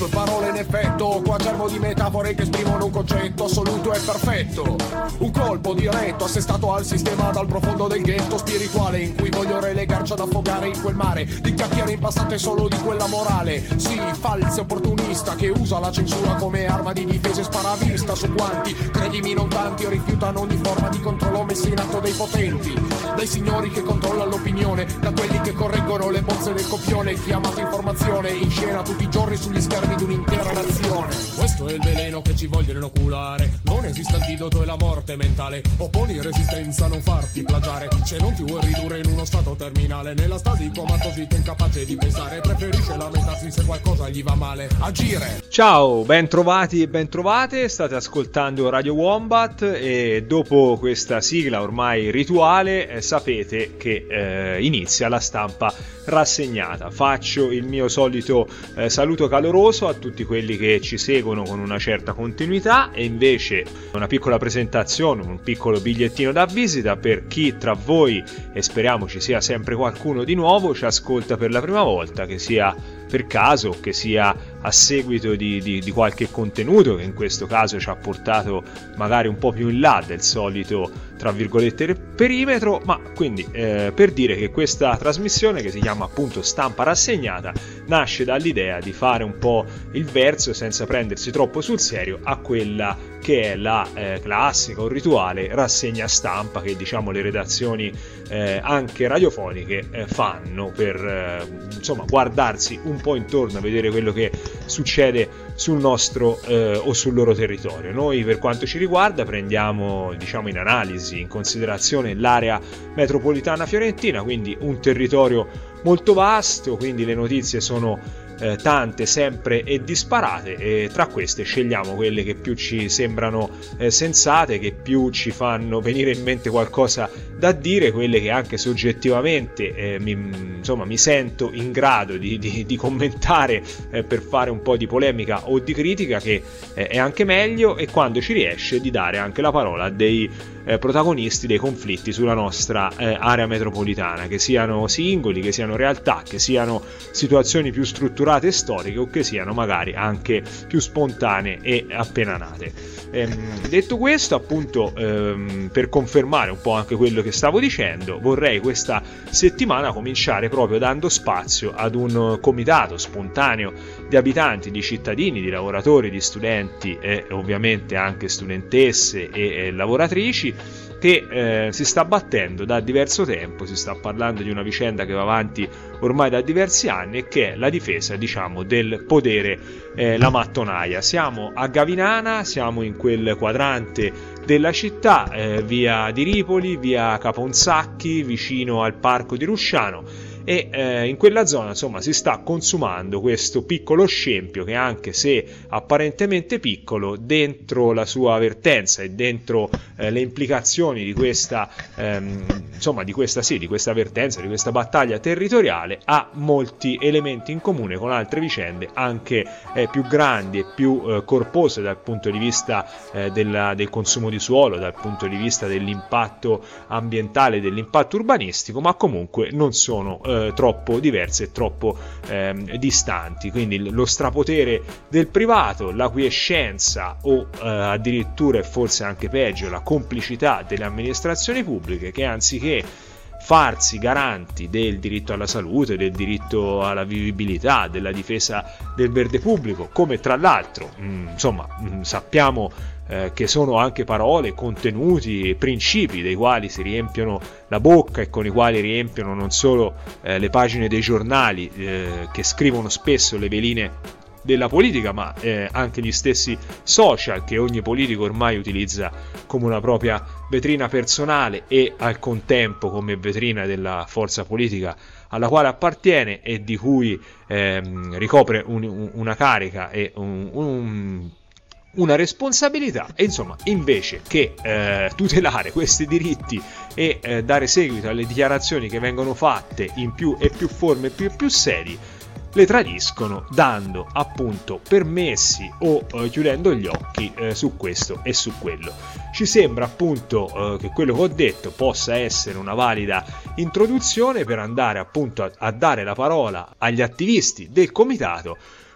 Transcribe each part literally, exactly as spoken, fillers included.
Due parole in effetto, qua germo di metafore che esprimono un concetto assoluto e perfetto. Un colpo diretto assestato al sistema dal profondo del ghetto spirituale, in cui voglio relegarci ad affogare in quel mare di chiacchiere impastate solo di quella morale. Sì, falsa opportunista che usa la censura come arma di difesa e sparavista su quanti, credimi non tanti, rifiutano ogni forma di controllo messa in atto dai potenti, dai signori che controllano l'opinione, da quelli che correggono le bozze del copione, chiamata informazione in scena tutti i giorni sugli schermi di un'intera nazione. Questo è il veleno che ci vogliono inoculare, non esiste antidoto e la morte mentale, opponi resistenza, non farti plagiare, se non ti vuoi ridurre in uno stato terminale, nella stasi comatosita incapace di pensare, preferisce lamentarsi se qualcosa gli va male, agire. Ciao, ben trovati e ben trovate, state ascoltando Radio Wombat e dopo questa sigla ormai rituale eh, sapete che eh, inizia la stampa rassegnata. Faccio il mio solito eh, saluto caloroso a tutti quelli che ci seguono con una certa continuità e invece una piccola presentazione, un piccolo bigliettino da visita per chi tra voi, e speriamo ci sia sempre qualcuno di nuovo, ci ascolta per la prima volta, che sia per caso, che sia a seguito di, di, di qualche contenuto che in questo caso ci ha portato magari un po' più in là del solito, tra virgolette, perimetro, ma quindi eh, per dire che questa trasmissione, che si chiama appunto Stampa Rassegnata, nasce dall'idea di fare un po' il verso senza prendersi troppo sul serio a quella che è la eh, classica o rituale rassegna stampa che diciamo le redazioni eh, anche radiofoniche eh, fanno per eh, insomma guardarsi un po' intorno a vedere quello che succede sul nostro eh, o sul loro territorio. Noi per quanto ci riguarda prendiamo diciamo in analisi, in considerazione l'area metropolitana fiorentina, quindi un territorio molto vasto, quindi le notizie sono Eh, tante, sempre e disparate, e tra queste scegliamo quelle che più ci sembrano eh, sensate, che più ci fanno venire in mente qualcosa da dire, quelle che anche soggettivamente eh, mi, insomma, mi sento in grado di, di, di commentare eh, per fare un po' di polemica o di critica, che eh, è anche meglio, e quando ci riesce di dare anche la parola a dei eh, protagonisti dei conflitti sulla nostra eh, area metropolitana, che siano singoli, che siano realtà, che siano situazioni più strutturate storiche o che siano magari anche più spontanee e appena nate. Ehm, detto questo, appunto, ehm, per confermare un po' anche quello che stavo dicendo, vorrei questa settimana cominciare proprio dando spazio ad un comitato spontaneo di abitanti, di cittadini, di lavoratori, di studenti e ovviamente anche studentesse e, e lavoratrici, che eh, si sta battendo da diverso tempo. Si sta parlando di una vicenda che va avanti ormai da diversi anni e che è la difesa, diciamo, del podere eh, La Mattonaia. Siamo a Gavinana, siamo in quel quadrante della città, eh, via di Ripoli, via Caponsacchi, vicino al parco di Rusciano, e eh, in quella zona insomma si sta consumando questo piccolo scempio che, anche se apparentemente piccolo, dentro la sua vertenza e dentro eh, le implicazioni di questa ehm, insomma di questa sì di questa vertenza, di questa battaglia territoriale, ha molti elementi in comune con altre vicende anche eh, più grandi e più eh, corpose dal punto di vista eh, della, del consumo di suolo, dal punto di vista dell'impatto ambientale, dell'impatto urbanistico, ma comunque non sono eh, troppo diverse e troppo eh, distanti. Quindi lo strapotere del privato, l'acquiescenza o eh, addirittura, e forse anche peggio, la complicità delle amministrazioni pubbliche, che anziché farsi garanti del diritto alla salute, del diritto alla vivibilità, della difesa del verde pubblico, come tra l'altro mh, insomma mh, sappiamo eh, che sono anche parole, contenuti e principi dei quali si riempiono la bocca e con i quali riempiono non solo eh, le pagine dei giornali eh, che scrivono spesso le veline della politica, ma eh, anche gli stessi social che ogni politico ormai utilizza come una propria vetrina personale e al contempo come vetrina della forza politica alla quale appartiene e di cui ehm, ricopre un, un, una carica e un, un una responsabilità. E insomma, invece che eh, tutelare questi diritti e eh, dare seguito alle dichiarazioni che vengono fatte in più e più forme più e più sedi, le tradiscono dando appunto permessi o eh, chiudendo gli occhi eh, su questo e su quello. Ci sembra appunto eh, che quello che ho detto possa essere una valida introduzione per andare appunto a, a dare la parola agli attivisti del comitato,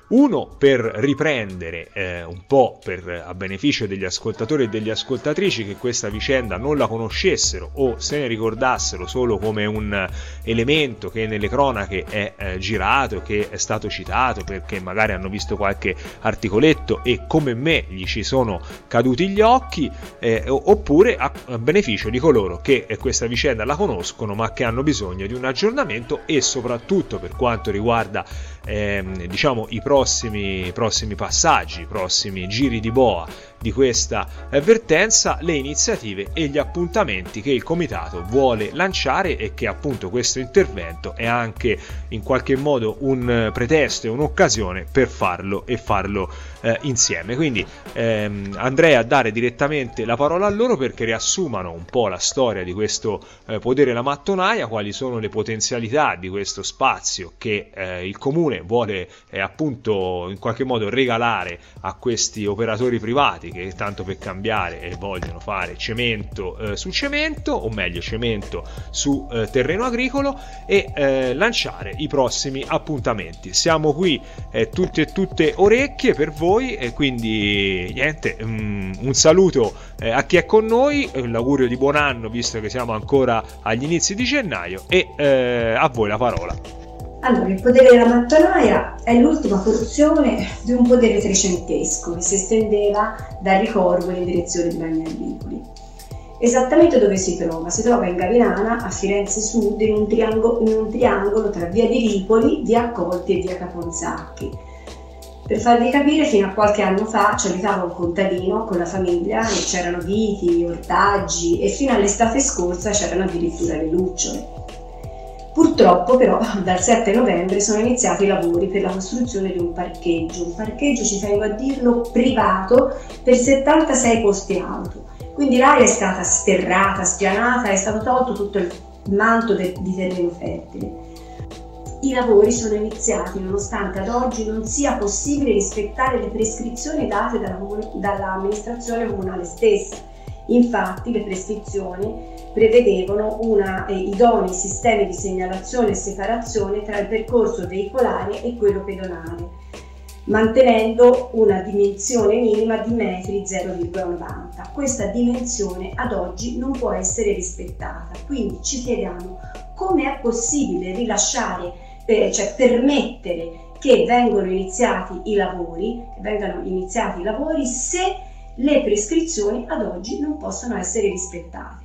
Uno per riprendere eh, un po' per, a beneficio degli ascoltatori e degli ascoltatrici che questa vicenda non la conoscessero o se ne ricordassero solo come un elemento che nelle cronache è eh, girato, che è stato citato perché magari hanno visto qualche articoletto e come me gli ci sono caduti gli occhi, eh, oppure a, a beneficio di coloro che eh, questa vicenda la conoscono ma che hanno bisogno di un aggiornamento, e soprattutto per quanto riguarda eh, diciamo i prossimi, prossimi passaggi, i prossimi giri di boa di questa avvertenza, le iniziative e gli appuntamenti che il comitato vuole lanciare, e che appunto questo intervento è anche in qualche modo un pretesto e un'occasione per farlo e farlo eh, insieme. Quindi ehm, andrei a dare direttamente la parola a loro perché riassumano un po' la storia di questo eh, Podere la Mattonaia, quali sono le potenzialità di questo spazio che eh, il comune vuole eh, appunto in qualche modo regalare a questi operatori privati che tanto per cambiare e vogliono fare cemento eh, su cemento, o meglio cemento su eh, terreno agricolo, e eh, lanciare i prossimi appuntamenti. Siamo qui eh, tutte e tutte orecchie per voi, e quindi niente, um, un saluto eh, a chi è con noi, eh, l'augurio di buon anno visto che siamo ancora agli inizi di gennaio, e eh, a voi la parola. Allora, il podere della Mattonaia è l'ultima porzione di un podere trecentesco che si estendeva da Ricorvo in direzione di Bagnarlicoli. Esattamente dove si trova? Si trova in Gavinana, a Firenze Sud, in un, triango- in un triangolo tra via di Ripoli, via Accolti e via Caponsacchi. Per farvi capire, fino a qualche anno fa ci abitava un contadino con la famiglia e c'erano viti, ortaggi, e fino all'estate scorsa c'erano addirittura le lucciole. Purtroppo però dal sette novembre sono iniziati i lavori per la costruzione di un parcheggio, un parcheggio, ci tengo a dirlo, privato per settantasei posti auto. Quindi l'area è stata sterrata, spianata, è stato tolto tutto il manto de- di terreno fertile. I lavori sono iniziati nonostante ad oggi non sia possibile rispettare le prescrizioni date dalla comune- dall'amministrazione comunale stessa. Infatti le prescrizioni prevedevano una, eh, idonei sistemi di segnalazione e separazione tra il percorso veicolare e quello pedonale, mantenendo una dimensione minima di metri zero virgola novanta. Questa dimensione ad oggi non può essere rispettata, quindi ci chiediamo come è possibile rilasciare, eh, cioè permettere che vengano iniziati i lavori, che vengano iniziati i lavori se le prescrizioni ad oggi non possono essere rispettate.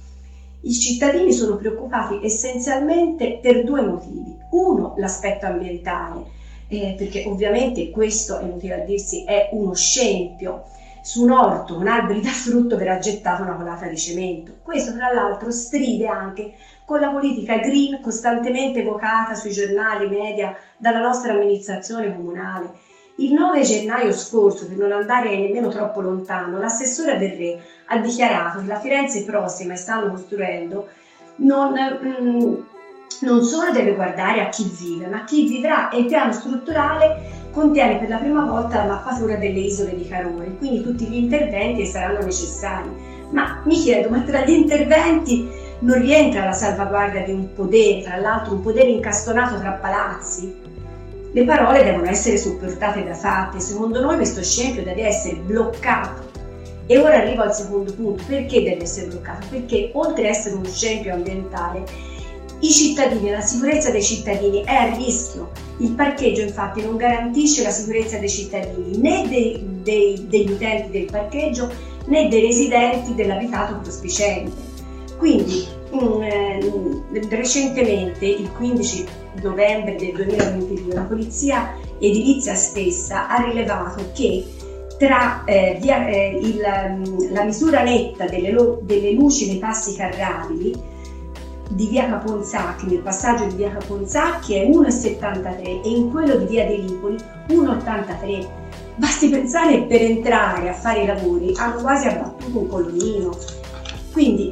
I cittadini sono preoccupati essenzialmente per due motivi. Uno, l'aspetto ambientale, eh, perché ovviamente questo, è inutile a dirsi, è uno scempio. Su un orto con alberi da frutto verrà gettata una colata di cemento. Questo tra l'altro stride anche con la politica green costantemente evocata sui giornali media dalla nostra amministrazione comunale. Il nove gennaio scorso, per non andare nemmeno troppo lontano, l'assessore del Re ha dichiarato che la Firenze prossima che stanno costruendo non, mm, non solo deve guardare a chi vive, ma a chi vivrà, e il piano strutturale contiene per la prima volta la mappatura delle isole di Carone, quindi tutti gli interventi che saranno necessari. Ma mi chiedo, ma tra gli interventi non rientra la salvaguardia di un podere, tra l'altro un podere incastonato tra palazzi? Le parole devono essere supportate da fatti. Secondo noi questo scempio deve essere bloccato. E ora arrivo al secondo punto. Perché deve essere bloccato? Perché oltre ad essere uno scempio ambientale, i cittadini, la sicurezza dei cittadini è a rischio. Il parcheggio infatti non garantisce la sicurezza dei cittadini, né dei, dei, degli utenti del parcheggio, né dei residenti dell'abitato prospiciente. Quindi mh, recentemente, il quindici novembre del duemilaventidue, la polizia edilizia stessa ha rilevato che tra eh, via, eh, il, la misura netta delle, lo, delle luci nei passi carrabili di via Caponsacchi, nel passaggio di via Caponsacchi è uno virgola settantatré e in quello di via De Lipoli uno virgola ottantatré. Basti pensare, per entrare a fare i lavori hanno quasi abbattuto un colonnino. Quindi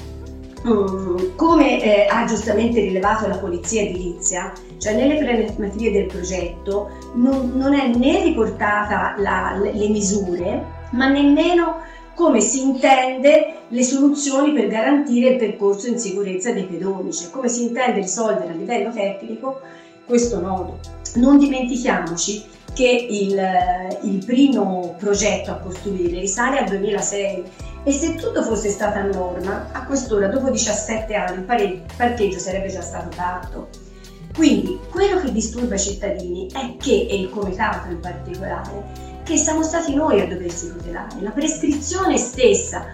um, come eh, ha giustamente rilevato la polizia edilizia, cioè nelle planimetrie del progetto non, non è né riportata la, le, le misure, ma nemmeno come si intende le soluzioni per garantire il percorso in sicurezza dei pedoni, cioè come si intende risolvere a livello tecnico questo nodo. Non dimentichiamoci che il, il primo progetto a costruire risale al duemilasei e se tutto fosse stato a norma, a quest'ora, dopo diciassette anni, il pare- parcheggio sarebbe già stato fatto. Quindi quello che disturba i cittadini è che, e il comitato in particolare, che siamo stati noi a doversi tutelare. La prescrizione stessa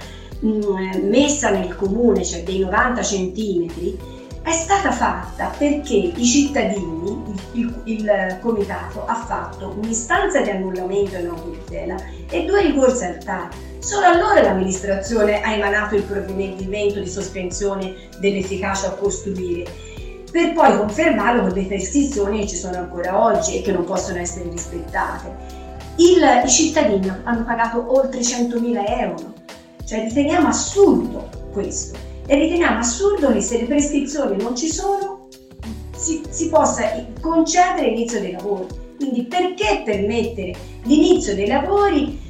mh, messa nel comune, cioè dei novanta centimetri, è stata fatta perché i cittadini, il, il, il comitato ha fatto un'istanza di annullamento in autotutela e due ricorsi al T A R. Solo allora l'amministrazione ha emanato il provvedimento di sospensione dell'efficacia a costruire, per poi confermarlo con le prescrizioni che ci sono ancora oggi e che non possono essere rispettate. Il, I cittadini hanno pagato oltre centomila euro, cioè riteniamo assurdo questo e riteniamo assurdo che se le prescrizioni non ci sono si, si possa concedere l'inizio dei lavori. Quindi perché permettere l'inizio dei lavori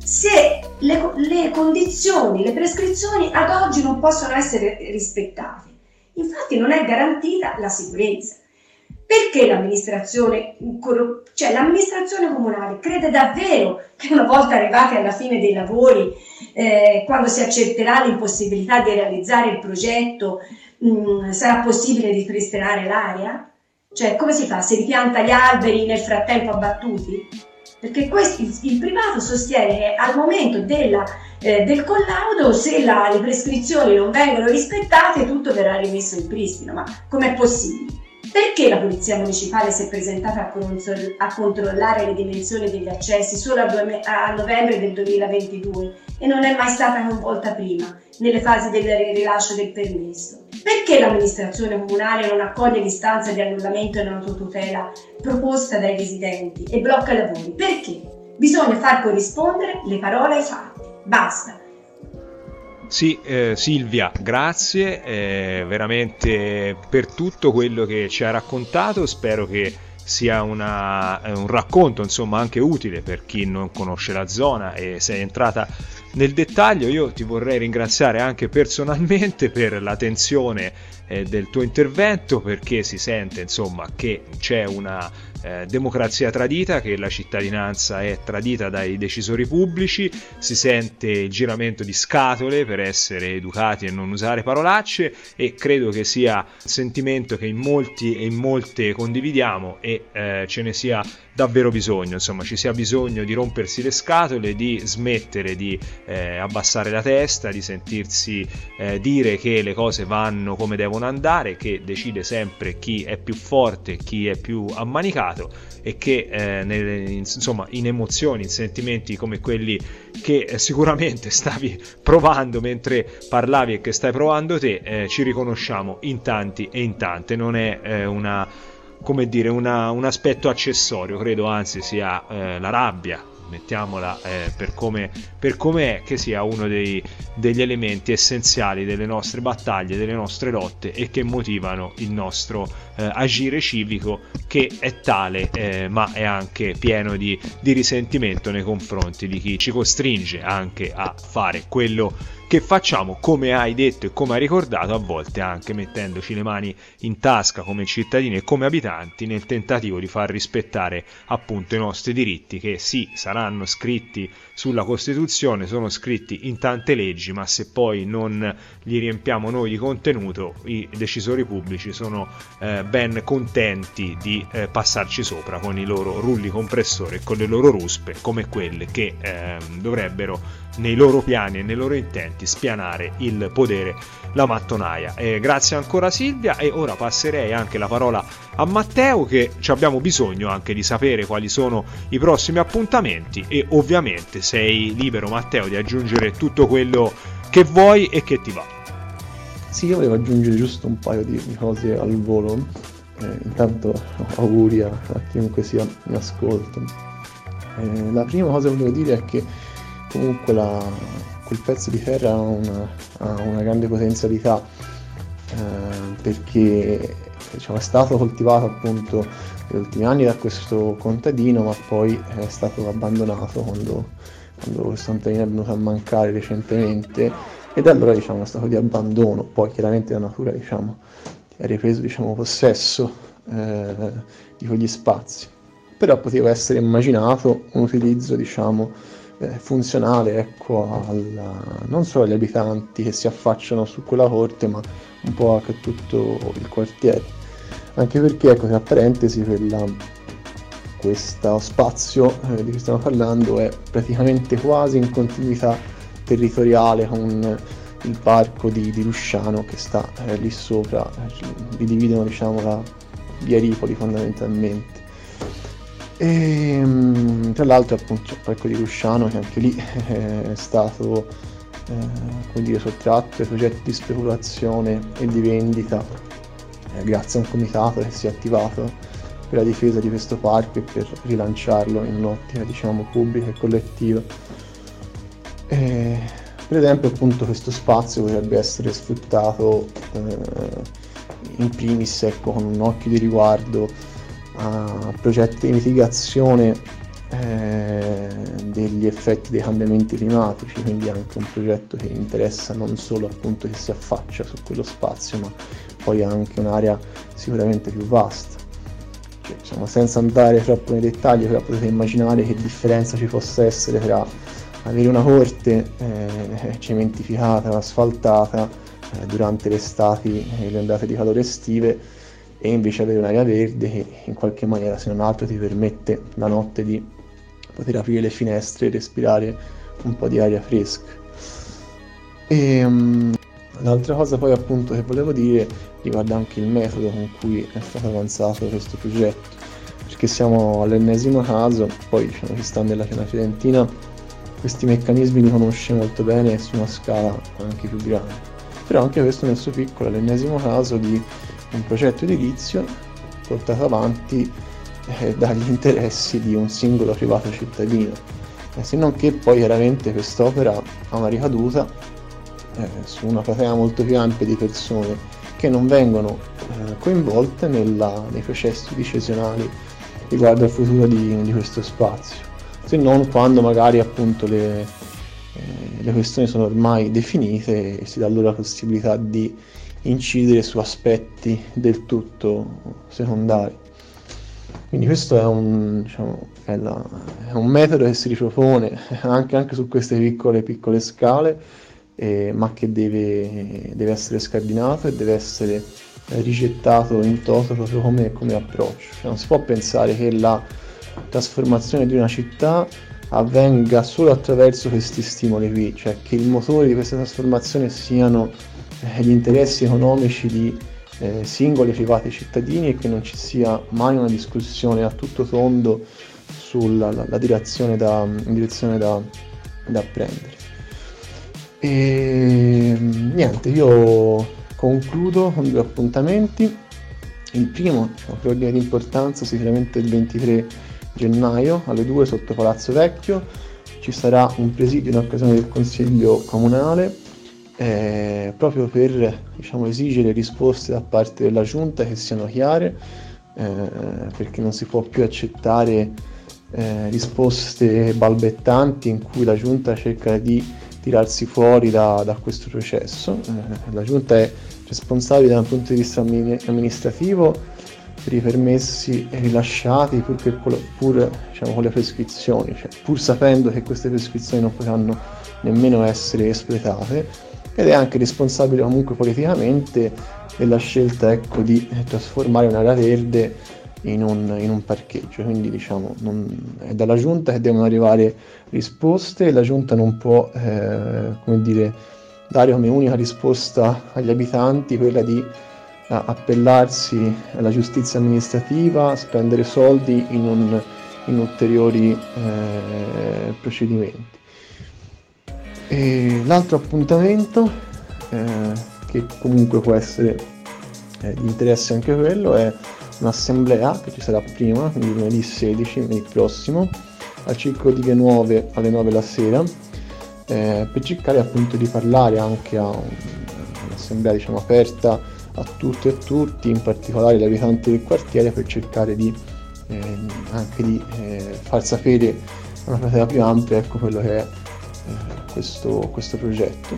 se le, le condizioni, le prescrizioni ad oggi non possono essere rispettate? Infatti non è garantita la sicurezza. Perché l'amministrazione, cioè l'amministrazione comunale crede davvero che una volta arrivati alla fine dei lavori, eh, quando si accerterà l'impossibilità di realizzare il progetto, mh, sarà possibile ripristinare l'area? Cioè come si fa? Si ripianta gli alberi nel frattempo abbattuti? Perché questo, il, il privato sostiene che al momento della, eh, del collaudo, se la, le prescrizioni non vengono rispettate, tutto verrà rimesso in pristino. Ma com'è possibile? Perché la Polizia Municipale si è presentata a, consol- a controllare le dimensioni degli accessi solo a, due- a novembre del duemilaventidue e non è mai stata coinvolta prima, nelle fasi del rilascio del permesso? Perché l'amministrazione comunale non accoglie l'istanza di annullamento in autotutela proposta dai residenti e blocca i lavori? Perché? Bisogna far corrispondere le parole ai fatti. Basta. Sì, eh, Silvia, grazie eh, veramente per tutto quello che ci ha raccontato. Spero che sia una, un racconto insomma anche utile per chi non conosce la zona e sei entrata nel dettaglio. Io ti vorrei ringraziare anche personalmente per l'attenzione eh, del tuo intervento, perché si sente insomma che c'è una eh, democrazia tradita, che la cittadinanza è tradita dai decisori pubblici, si sente il giramento di scatole per essere educati e non usare parolacce, e credo che sia un sentimento che in molti e in molte condividiamo e eh, ce ne sia davvero bisogno, insomma ci sia bisogno di rompersi le scatole, di smettere di eh, abbassare la testa, di sentirsi eh, dire che le cose vanno come devono andare, che decide sempre chi è più forte, chi è più ammanicato, e che eh, nelle, insomma in emozioni, in sentimenti come quelli che eh, sicuramente stavi provando mentre parlavi e che stai provando te, eh, ci riconosciamo in tanti e in tante. Non è eh, una come dire una, un aspetto accessorio, credo anzi sia eh, la rabbia, mettiamola eh, per come per come è, che sia uno dei, degli elementi essenziali delle nostre battaglie, delle nostre lotte, e che motivano il nostro eh, agire civico, che è tale eh, ma è anche pieno di, di risentimento nei confronti di chi ci costringe anche a fare quello che facciamo, come hai detto e come hai ricordato, a volte anche mettendoci le mani in tasca come cittadini e come abitanti, nel tentativo di far rispettare appunto i nostri diritti, che sì, saranno scritti sulla Costituzione, sono scritti in tante leggi, ma se poi non li riempiamo noi di contenuto, i decisori pubblici sono eh, ben contenti di eh, passarci sopra con i loro rulli compressori e con le loro ruspe, come quelle che eh, dovrebbero nei loro piani e nei loro intenti spianare il podere, la mattonaia. Eh, grazie ancora Silvia, e ora passerei anche la parola a Matteo, che ci abbiamo bisogno anche di sapere quali sono i prossimi appuntamenti, e ovviamente sei libero, Matteo, di aggiungere tutto quello che vuoi e che ti va. Sì, io volevo aggiungere giusto un paio di cose al volo. Eh, intanto auguri a, a chiunque sia in ascolto. Eh, la prima cosa che volevo dire è che comunque la, quel pezzo di terra ha una, ha una grande potenzialità, eh, perché diciamo, è stato coltivato appunto negli ultimi anni da questo contadino, ma poi è stato abbandonato quando, quando questo contadino è venuto a mancare recentemente, e da allora diciamo, è uno stato di abbandono. Poi chiaramente la natura diciamo, ha ripreso diciamo, possesso eh, di quegli spazi. però poteva essere immaginato un utilizzo, diciamo, eh, funzionale, ecco, alla, non solo agli abitanti che si affacciano su quella corte, ma un po' anche a tutto il quartiere. Anche perché, ecco, tra parentesi, quella, questo spazio eh, di cui stiamo parlando è praticamente quasi in continuità territoriale con il parco di, di Rusciano, che sta eh, lì sopra, li dividono, diciamo, la via Ripoli fondamentalmente. E tra l'altro appunto c'è il parco di Rusciano, che anche lì è stato eh, come dire, sottratto ai progetti di speculazione e di vendita eh, grazie a un comitato che si è attivato per la difesa di questo parco e per rilanciarlo in un'ottica, diciamo, pubblica e collettiva. E, per esempio, appunto, questo spazio potrebbe essere sfruttato eh, in primis, ecco, con un occhio di riguardo a progetti di mitigazione eh, degli effetti dei cambiamenti climatici, quindi anche un progetto che interessa non solo, appunto, che si affaccia su quello spazio, ma poi anche un'area sicuramente più vasta. Cioè, diciamo, senza andare troppo nei dettagli, però potete immaginare che differenza ci possa essere tra avere una corte eh, cementificata, asfaltata eh, durante le estati e le ondate di calore estive, e invece avere un'area verde che in qualche maniera, se non altro, ti permette la notte di poter aprire le finestre e respirare un po' di aria fresca. E um, l'altra cosa poi, appunto, che volevo dire riguarda anche il metodo con cui è stato avanzato questo progetto, perché siamo all'ennesimo caso, poi, diciamo, chi sta nella piana fiorentina questi meccanismi li conosce molto bene su una scala anche più grande, però anche questo nel suo piccolo è l'ennesimo caso di un progetto edilizio portato avanti eh, dagli interessi di un singolo privato cittadino, eh, se non che poi chiaramente quest'opera ha una ricaduta eh, su una platea molto più ampia di persone che non vengono eh, coinvolte nella, nei processi decisionali riguardo al futuro di, di questo spazio, se non quando magari, appunto, le, eh, le questioni sono ormai definite e si dà loro la possibilità di incidere su aspetti del tutto secondari. Quindi questo è un, diciamo, è, la, è un metodo che si ripropone anche, anche su queste piccole piccole scale, eh, ma che deve, deve essere scardinato e deve essere rigettato in toto proprio come, come approccio. Cioè, non si può pensare che la trasformazione di una città avvenga solo attraverso questi stimoli qui, cioè che il motore di questa trasformazione siano eh, gli interessi economici di eh, singoli privati cittadini e che non ci sia mai una discussione a tutto tondo sulla la, la direzione da, in direzione da, da prendere. E niente, io concludo con due appuntamenti. Il primo, diciamo, per ordine di importanza, sicuramente il ventitré gennaio alle due sotto Palazzo Vecchio ci sarà un presidio in occasione del Consiglio Comunale eh, proprio per, diciamo, esigere risposte da parte della Giunta che siano chiare, eh, perché non si può più accettare eh, risposte balbettanti in cui la Giunta cerca di tirarsi fuori da, da questo processo. Eh, la Giunta è responsabile dal punto di vista amministrativo per i permessi rilasciati pur, che, pur diciamo, con le prescrizioni, cioè pur sapendo che queste prescrizioni non potranno nemmeno essere espletate, ed è anche responsabile comunque politicamente della scelta, ecco, di trasformare un'area verde in un, in un parcheggio. Quindi, diciamo, non, è dalla Giunta che devono arrivare risposte, e la Giunta non può eh, come dire, dare come unica risposta agli abitanti quella di appellarsi alla giustizia amministrativa, spendere soldi in, un, in ulteriori eh, procedimenti. E l'altro appuntamento, eh, che comunque può essere eh, di interesse anche quello, è un'assemblea che ci sarà prima, quindi lunedì sedici, lunedì prossimo, al Circolo di Vie Nuove alle nove la sera, eh, per cercare appunto di parlare anche a un, un'assemblea, diciamo, aperta a tutti e a tutti, in particolare gli abitanti del quartiere, per cercare di eh, anche di eh, far sapere a una platea più ampia, ecco, quello che è eh, questo, questo progetto.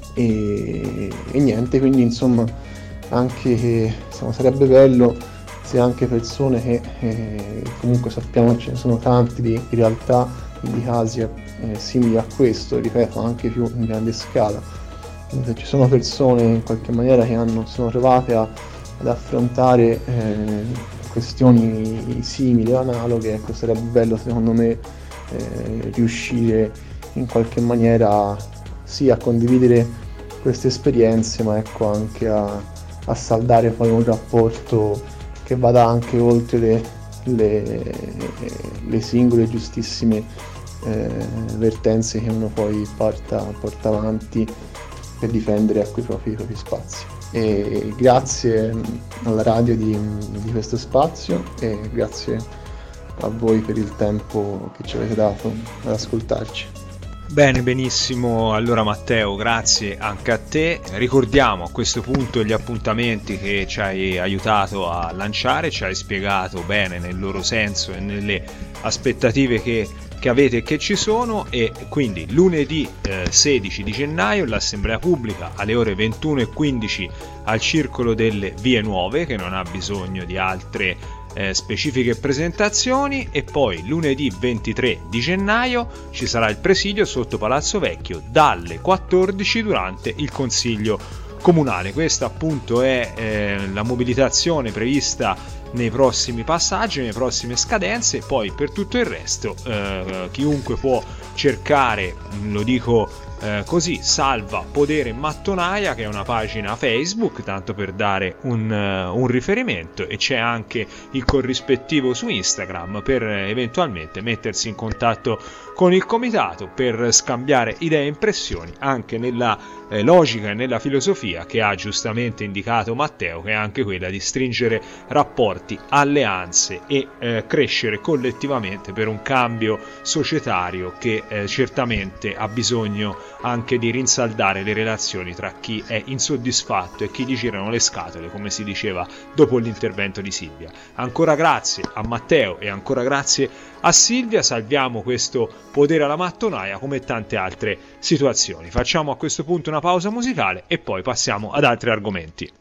E, e niente, quindi insomma anche insomma, sarebbe bello grazie anche a persone che eh, comunque sappiamo ce ne sono tanti di, in realtà di casi eh, simili a questo, ripeto, anche più in grande scala. Quindi se ci sono persone in qualche maniera che hanno, sono trovate a, ad affrontare eh, questioni simili o analoghe, ecco, sarebbe bello secondo me eh, riuscire in qualche maniera sì a condividere queste esperienze, ma ecco anche a, a saldare poi un rapporto che vada anche oltre le, le, le singole giustissime eh, vertenze che uno poi porta, porta avanti per difendere ecco, i, propri, i propri spazi. E grazie alla radio di, di questo spazio e grazie a voi per il tempo che ci avete dato ad ascoltarci. Bene, benissimo. Allora Matteo, grazie anche a te. Ricordiamo a questo punto gli appuntamenti che ci hai aiutato a lanciare, ci hai spiegato bene nel loro senso e nelle aspettative che, che avete e che ci sono. E quindi lunedì eh, sedici di gennaio l'assemblea pubblica alle ore ventuno e quindici al Circolo delle Vie Nuove, che non ha bisogno di altre Eh, specifiche presentazioni, e poi lunedì ventitré di gennaio ci sarà il presidio sotto Palazzo Vecchio dalle quattordici durante il Consiglio Comunale. Questa appunto è eh, la mobilitazione prevista nei prossimi passaggi, nelle prossime scadenze. Poi per tutto il resto eh, chiunque può cercare, lo dico Eh, così, Salva Podere Mattonaia, che è una pagina Facebook, tanto per dare un, uh, un riferimento, e c'è anche il corrispettivo su Instagram per eh, eventualmente mettersi in contatto con il comitato per scambiare idee e impressioni, anche nella eh, logica e nella filosofia che ha giustamente indicato Matteo, che è anche quella di stringere rapporti, alleanze e eh, crescere collettivamente per un cambio societario che eh, certamente ha bisogno anche di rinsaldare le relazioni tra chi è insoddisfatto e chi gli girano le scatole, come si diceva dopo l'intervento di Silvia. Ancora grazie a Matteo e ancora grazie a Silvia. Salviamo questo podere alla mattonaia come tante altre situazioni. Facciamo a questo punto una pausa musicale e poi passiamo ad altri argomenti.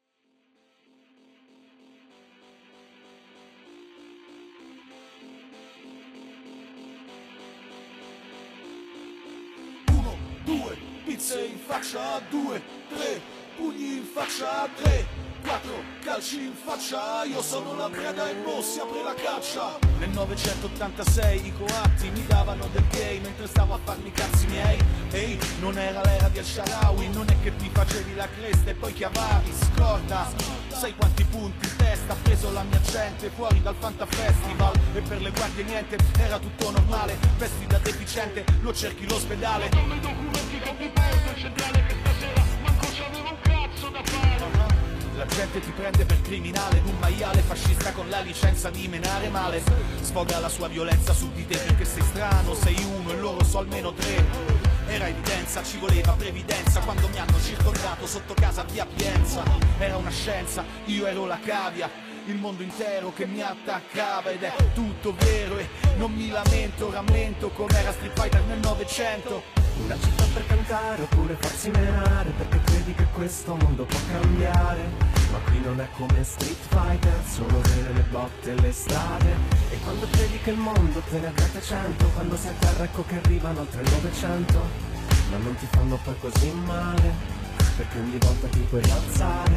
Pizze in faccia, due, tre, pugni in faccia, tre, quattro, calci in faccia, io sono la preda e mo si apre la caccia. Nel novecentottantasei i coatti mi davano del gay mentre stavo a farmi i cazzi miei. Ehi, non era l'era di El-Shaarawy, non è che ti facevi la cresta e poi chiamavi, scorda. Sai quanti punti in testa ha preso la mia gente fuori dal Fanta Festival. E per le guardie niente, era tutto normale, vesti da deficiente, lo cerchi l'ospedale. Come documenti copy paste centrale che stasera manco c'aveva un cazzo da fare. La gente ti prende per criminale, un maiale fascista con la licenza di menare male. Sfoga la sua violenza su di te perché sei strano, sei uno e loro so almeno tre. Era evidenza, ci voleva previdenza quando mi hanno circondato sotto casa via Pienza. Era una scienza, io ero la cavia, il mondo intero che mi attaccava. Ed è tutto vero e non mi lamento, rammento com'era Street Fighter nel Novecento. Una città per cantare oppure farsi menare, perché credi che questo mondo può cambiare. Ma qui non è come Street Fighter, solo vere le botte e le strade. E quando credi che il mondo te ne abbia cento, quando sei a terra ecco che arrivano oltre il Novecento. Ma non ti fanno poi così male, perché ogni volta ti puoi rialzare.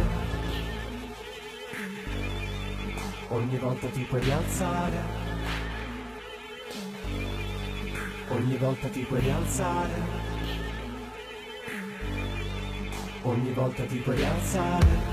Ogni volta ti puoi rialzare. Ogni volta ti puoi rialzare. Ogni volta ti puoi rialzare.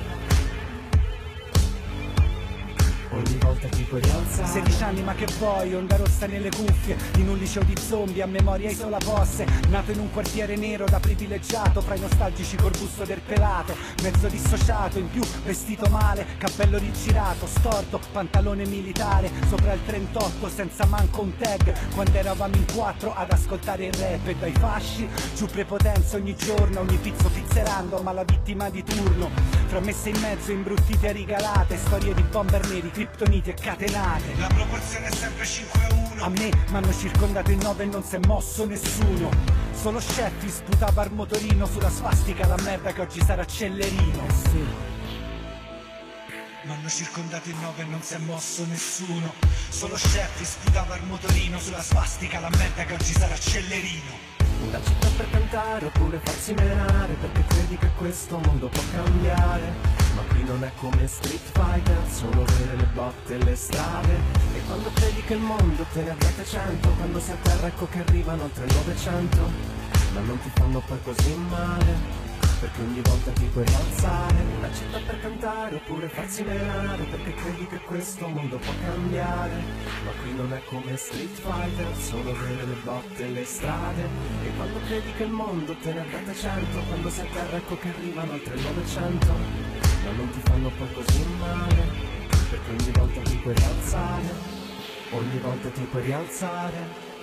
Ogni volta ti puoi rialzare. sedici anni ma che vuoi, onda rossa nelle cuffie, in un liceo di zombie a memoria isola posse. Nato in un quartiere nero da privilegiato, fra i nostalgici col busto del pelato. Mezzo dissociato, in più vestito male, cappello rigirato, storto, pantalone militare. Sopra il trentotto senza manco un tag, quando eravamo in quattro ad ascoltare il rap. E dai fasci, giù prepotenza ogni giorno, ogni pizzo pizzerando ma la vittima di turno. Fra messe in mezzo imbruttite e rigalate, storie di bomber neri, criptoniti e catenate. La proporzione è sempre cinque a uno. A me m'hanno circondato in nove e non si è mosso nessuno. Solo Sheffi sputava il motorino sulla svastica, la merda che oggi sarà Cellerino. Eh sì. M'hanno circondato in nove e non si è mosso nessuno. Solo Sheffi sputava il motorino sulla svastica, la merda che oggi sarà Cellerino. Una città per cantare oppure farsi menare, perché credi che questo mondo può cambiare. Ma qui non è come Street Fighter, solo avere le botte e le strade. E quando credi che il mondo te ne abbia cento, quando sei a terra ecco che arrivano oltre il novecento. Ma non ti fanno poi così male, perché ogni volta ti puoi rialzare. Una città per cantare oppure farsi menare, perché credi che questo mondo può cambiare. Ma qui non è come Street Fighter, solo avere le botte e le strade. E quando credi che il mondo te ne abbia cento, quando sei a terra ecco che arrivano oltre il novecento. Ma non ti fanno poi così male, perché ogni volta ti puoi rialzare. Ogni volta ti puoi rialzare.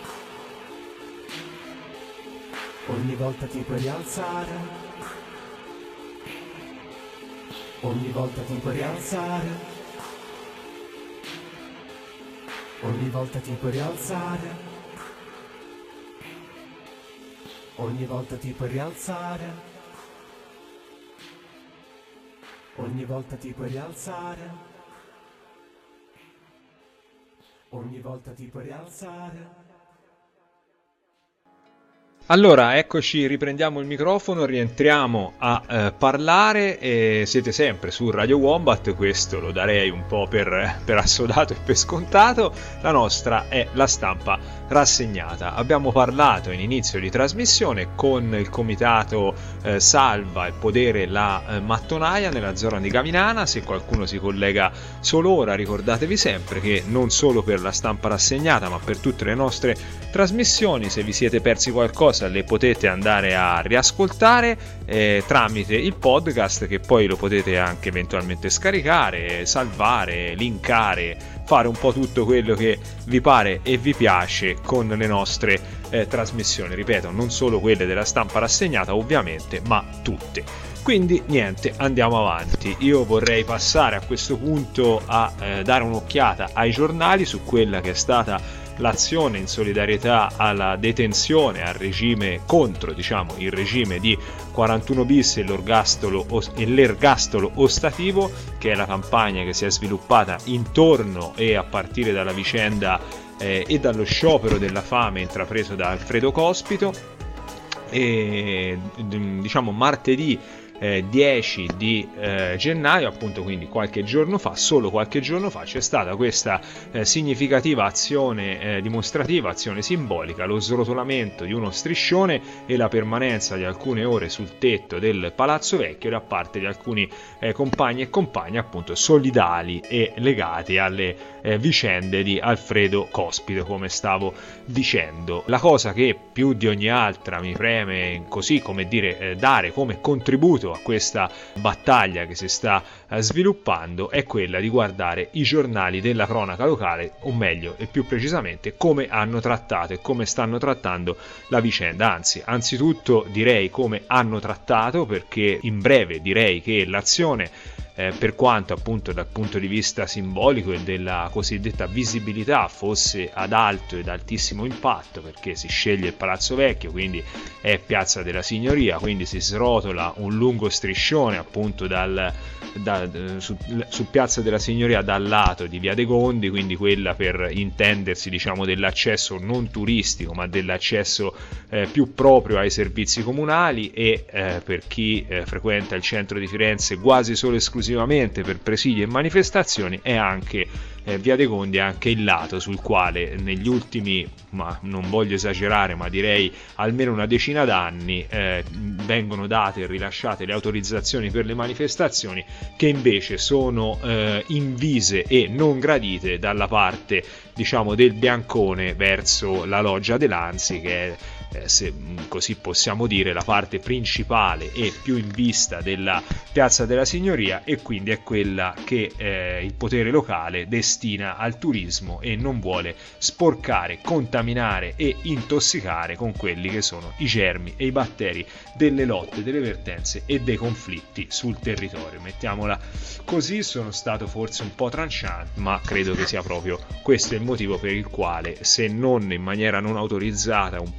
Ogni volta ti puoi rialzare. Ogni volta ti puoi rialzare. Ogni volta ti puoi rialzare. Ogni volta ti puoi rialzare. Ogni volta ti puoi rialzare. Ogni volta ti puoi rialzare. Allora, eccoci, riprendiamo il microfono, rientriamo a eh, parlare e siete sempre su Radio Wombat, questo lo darei un po' per, per assodato e per scontato. La nostra è la stampa rassegnata. Abbiamo parlato in inizio di trasmissione con il comitato eh, Salva il Podere la eh, Mattonaia nella zona di Gavinana. Se qualcuno si collega solo ora, ricordatevi sempre che non solo per la stampa rassegnata ma per tutte le nostre trasmissioni, se vi siete persi qualcosa le potete andare a riascoltare eh, tramite il podcast, che poi lo potete anche eventualmente scaricare, salvare, linkare, fare un po' tutto quello che vi pare e vi piace con le nostre eh, trasmissioni, ripeto, non solo quelle della stampa rassegnata ovviamente, ma tutte. Quindi niente, andiamo avanti. Io vorrei passare a questo punto a eh, dare un'occhiata ai giornali su quella che è stata l'azione in solidarietà alla detenzione, al regime contro, diciamo, il regime di quarantuno bis e l'ergastolo, e l'ergastolo ostativo, che è la campagna che si è sviluppata intorno e a partire dalla vicenda eh, e dallo sciopero della fame intrapreso da Alfredo Cospito. E diciamo martedì Eh, dieci di eh, gennaio, appunto, quindi qualche giorno fa, solo qualche giorno fa, c'è stata questa eh, significativa azione eh, dimostrativa, azione simbolica, lo srotolamento di uno striscione e la permanenza di alcune ore sul tetto del Palazzo Vecchio da parte di alcuni eh, compagni e compagne, appunto, solidali e legati alle eh, vicende di Alfredo Cospito, come stavo dicendo. La cosa che più di ogni altra mi preme, così come dire, eh, dare come contributo a questa battaglia che si sta eh, sviluppando è quella di guardare i giornali della cronaca locale, o meglio e più precisamente come hanno trattato e come stanno trattando la vicenda. Anzi, anzitutto direi come hanno trattato, perché in breve direi che l'azione Eh, per quanto appunto dal punto di vista simbolico e della cosiddetta visibilità fosse ad alto ed altissimo impatto, perché si sceglie il Palazzo Vecchio, quindi è Piazza della Signoria, quindi si srotola un lungo striscione appunto dal, da, su, su Piazza della Signoria dal lato di Via dei Gondi, quindi quella per intendersi, diciamo, dell'accesso non turistico ma dell'accesso eh, più proprio ai servizi comunali, e eh, per chi eh, frequenta il centro di Firenze quasi solo esclusivamente per presidi e manifestazioni, è anche eh, Via dei Gondi, è anche il lato sul quale negli ultimi, ma non voglio esagerare, ma direi almeno una decina d'anni eh, vengono date e rilasciate le autorizzazioni per le manifestazioni, che invece sono eh, invise e non gradite dalla parte, diciamo, del Biancone verso la Loggia De Lanzi, che è, eh, se così possiamo dire, la parte principale e più in vista della Piazza della Signoria, e quindi è quella che eh, il potere locale destina al turismo e non vuole sporcare, contaminare e intossicare con quelli che sono i germi e i batteri delle lotte, delle vertenze e dei conflitti sul territorio. Mettiamola così, sono stato forse un po' tranchant, ma credo che sia proprio questo il motivo per il quale, se non in maniera non autorizzata, un po'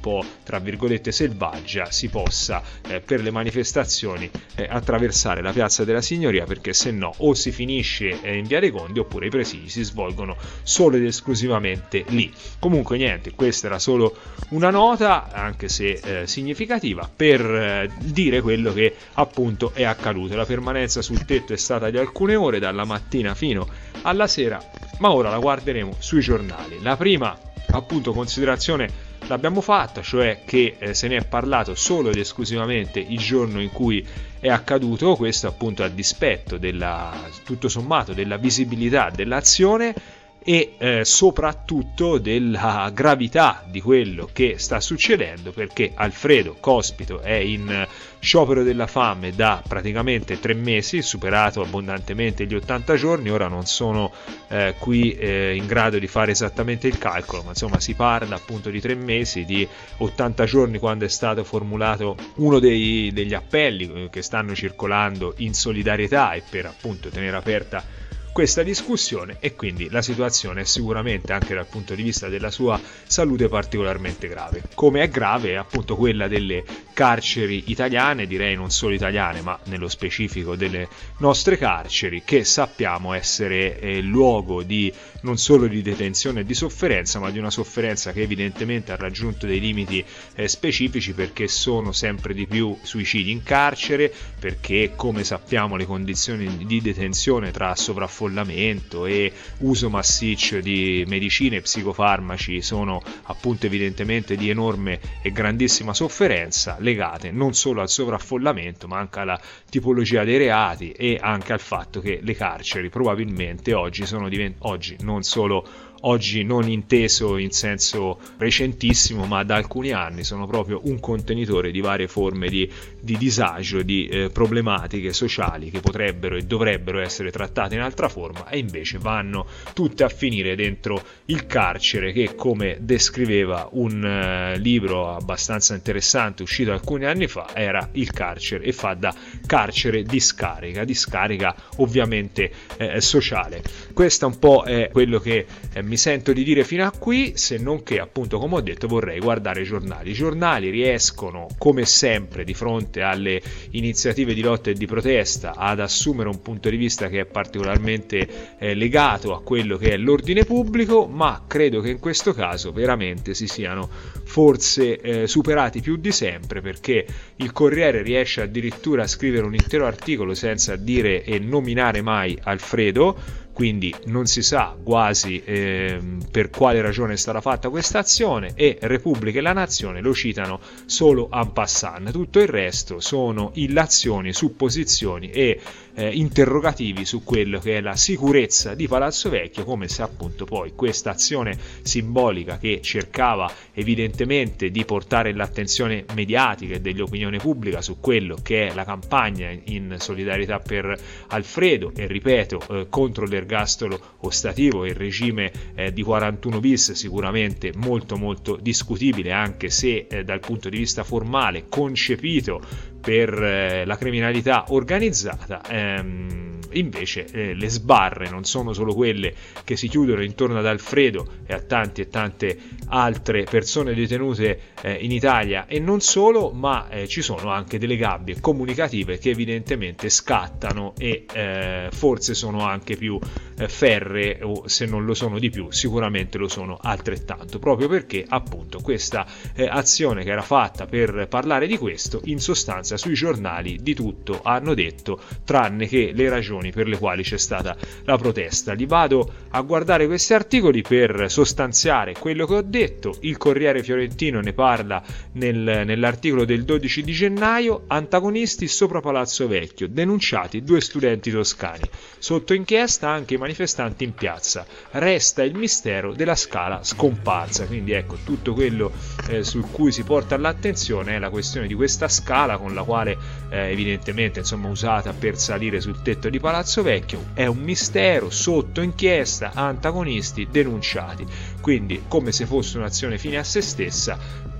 tra virgolette selvaggia si possa eh, per le manifestazioni eh, attraversare la Piazza della Signoria, perché se no o si finisce eh, in Via dei Conti oppure i presidi si svolgono solo ed esclusivamente lì. Comunque niente, questa era solo una nota, anche se eh, significativa, per eh, dire quello che appunto è accaduto. La permanenza sul tetto è stata di alcune ore, dalla mattina fino alla sera, ma ora la guarderemo sui giornali. La prima appunto considerazione l'abbiamo fatta, cioè che eh, se ne è parlato solo ed esclusivamente il giorno in cui è accaduto, questo appunto a dispetto della, tutto sommato, della visibilità dell'azione e eh, soprattutto della gravità di quello che sta succedendo, perché Alfredo Cospito è in sciopero della fame da praticamente tre mesi, superato abbondantemente gli ottanta giorni. Ora non sono eh, qui eh, in grado di fare esattamente il calcolo, ma insomma si parla appunto di tre mesi, di ottanta giorni quando è stato formulato uno dei, degli appelli che stanno circolando in solidarietà e per appunto tenere aperta questa discussione, e quindi la situazione è sicuramente anche dal punto di vista della sua salute particolarmente grave. Come è grave appunto quella delle carceri italiane, direi non solo italiane ma nello specifico delle nostre carceri, che sappiamo essere eh, luogo di non solo di detenzione e di sofferenza, ma di una sofferenza che evidentemente ha raggiunto dei limiti eh, specifici, perché sono sempre di più suicidi in carcere, perché come sappiamo le condizioni di detenzione tra sovraffollamento e uso massiccio di medicine e psicofarmaci sono appunto evidentemente di enorme e grandissima sofferenza, legate non solo al sovraffollamento ma anche alla tipologia dei reati e anche al fatto che le carceri probabilmente oggi sono divent- oggi non solo oggi non inteso in senso recentissimo, ma da alcuni anni sono proprio un contenitore di varie forme di, di disagio, di eh, problematiche sociali che potrebbero e dovrebbero essere trattate in altra forma, e invece vanno tutte a finire dentro il carcere, che come descriveva un eh, libro abbastanza interessante uscito alcuni anni fa, era il carcere e fa da carcere discarica, discarica ovviamente eh, sociale. Questo un po' è quello che eh, mi sento di dire fino a qui, se non che appunto, come ho detto, vorrei guardare i giornali. I giornali riescono come sempre di fronte alle iniziative di lotta e di protesta ad assumere un punto di vista che è particolarmente eh, legato a quello che è l'ordine pubblico, ma credo che in questo caso veramente si siano forse eh, superati più di sempre, perché il Corriere riesce addirittura a scrivere un intero articolo senza dire e nominare mai Alfredo, quindi non si sa quasi eh, per quale ragione è stata fatta questa azione, e Repubblica e La Nazione lo citano solo en passant. Tutto il resto sono illazioni, supposizioni e eh, interrogativi su quello che è la sicurezza di Palazzo Vecchio, come se appunto poi questa azione simbolica, che cercava evidentemente di portare l'attenzione mediatica e dell'opinione pubblica su quello che è la campagna in solidarietà per Alfredo e, ripeto, eh, contro l'ergastolo ostativo e il regime eh, di quarantuno bis, sicuramente molto molto discutibile, anche se eh, dal punto di vista formale concepito per eh, la criminalità organizzata, ehm, invece eh, le sbarre non sono solo quelle che si chiudono intorno ad Alfredo e a tanti e tante altre persone detenute eh, in Italia e non solo, ma eh, ci sono anche delle gabbie comunicative che evidentemente scattano e eh, forse sono anche più eh, ferree, o se non lo sono di più sicuramente lo sono altrettanto, proprio perché appunto questa eh, azione che era fatta per parlare di questo, in sostanza sui giornali di tutto hanno detto tranne che le ragioni per le quali c'è stata la protesta. Li vado a guardare questi articoli per sostanziare quello che ho detto. Il Corriere Fiorentino ne parla nel, nell'articolo del dodici di gennaio: antagonisti sopra Palazzo Vecchio, denunciati due studenti toscani, sotto inchiesta anche i manifestanti in piazza, resta il mistero della scala scomparsa. Quindi ecco, tutto quello eh, su cui si porta l'attenzione è la questione di questa scala, con la quale eh, evidentemente insomma usata per salire sul tetto di Palazzo Vecchio. È un mistero, sotto inchiesta, antagonisti denunciati, quindi come se fosse un'azione fine a se stessa.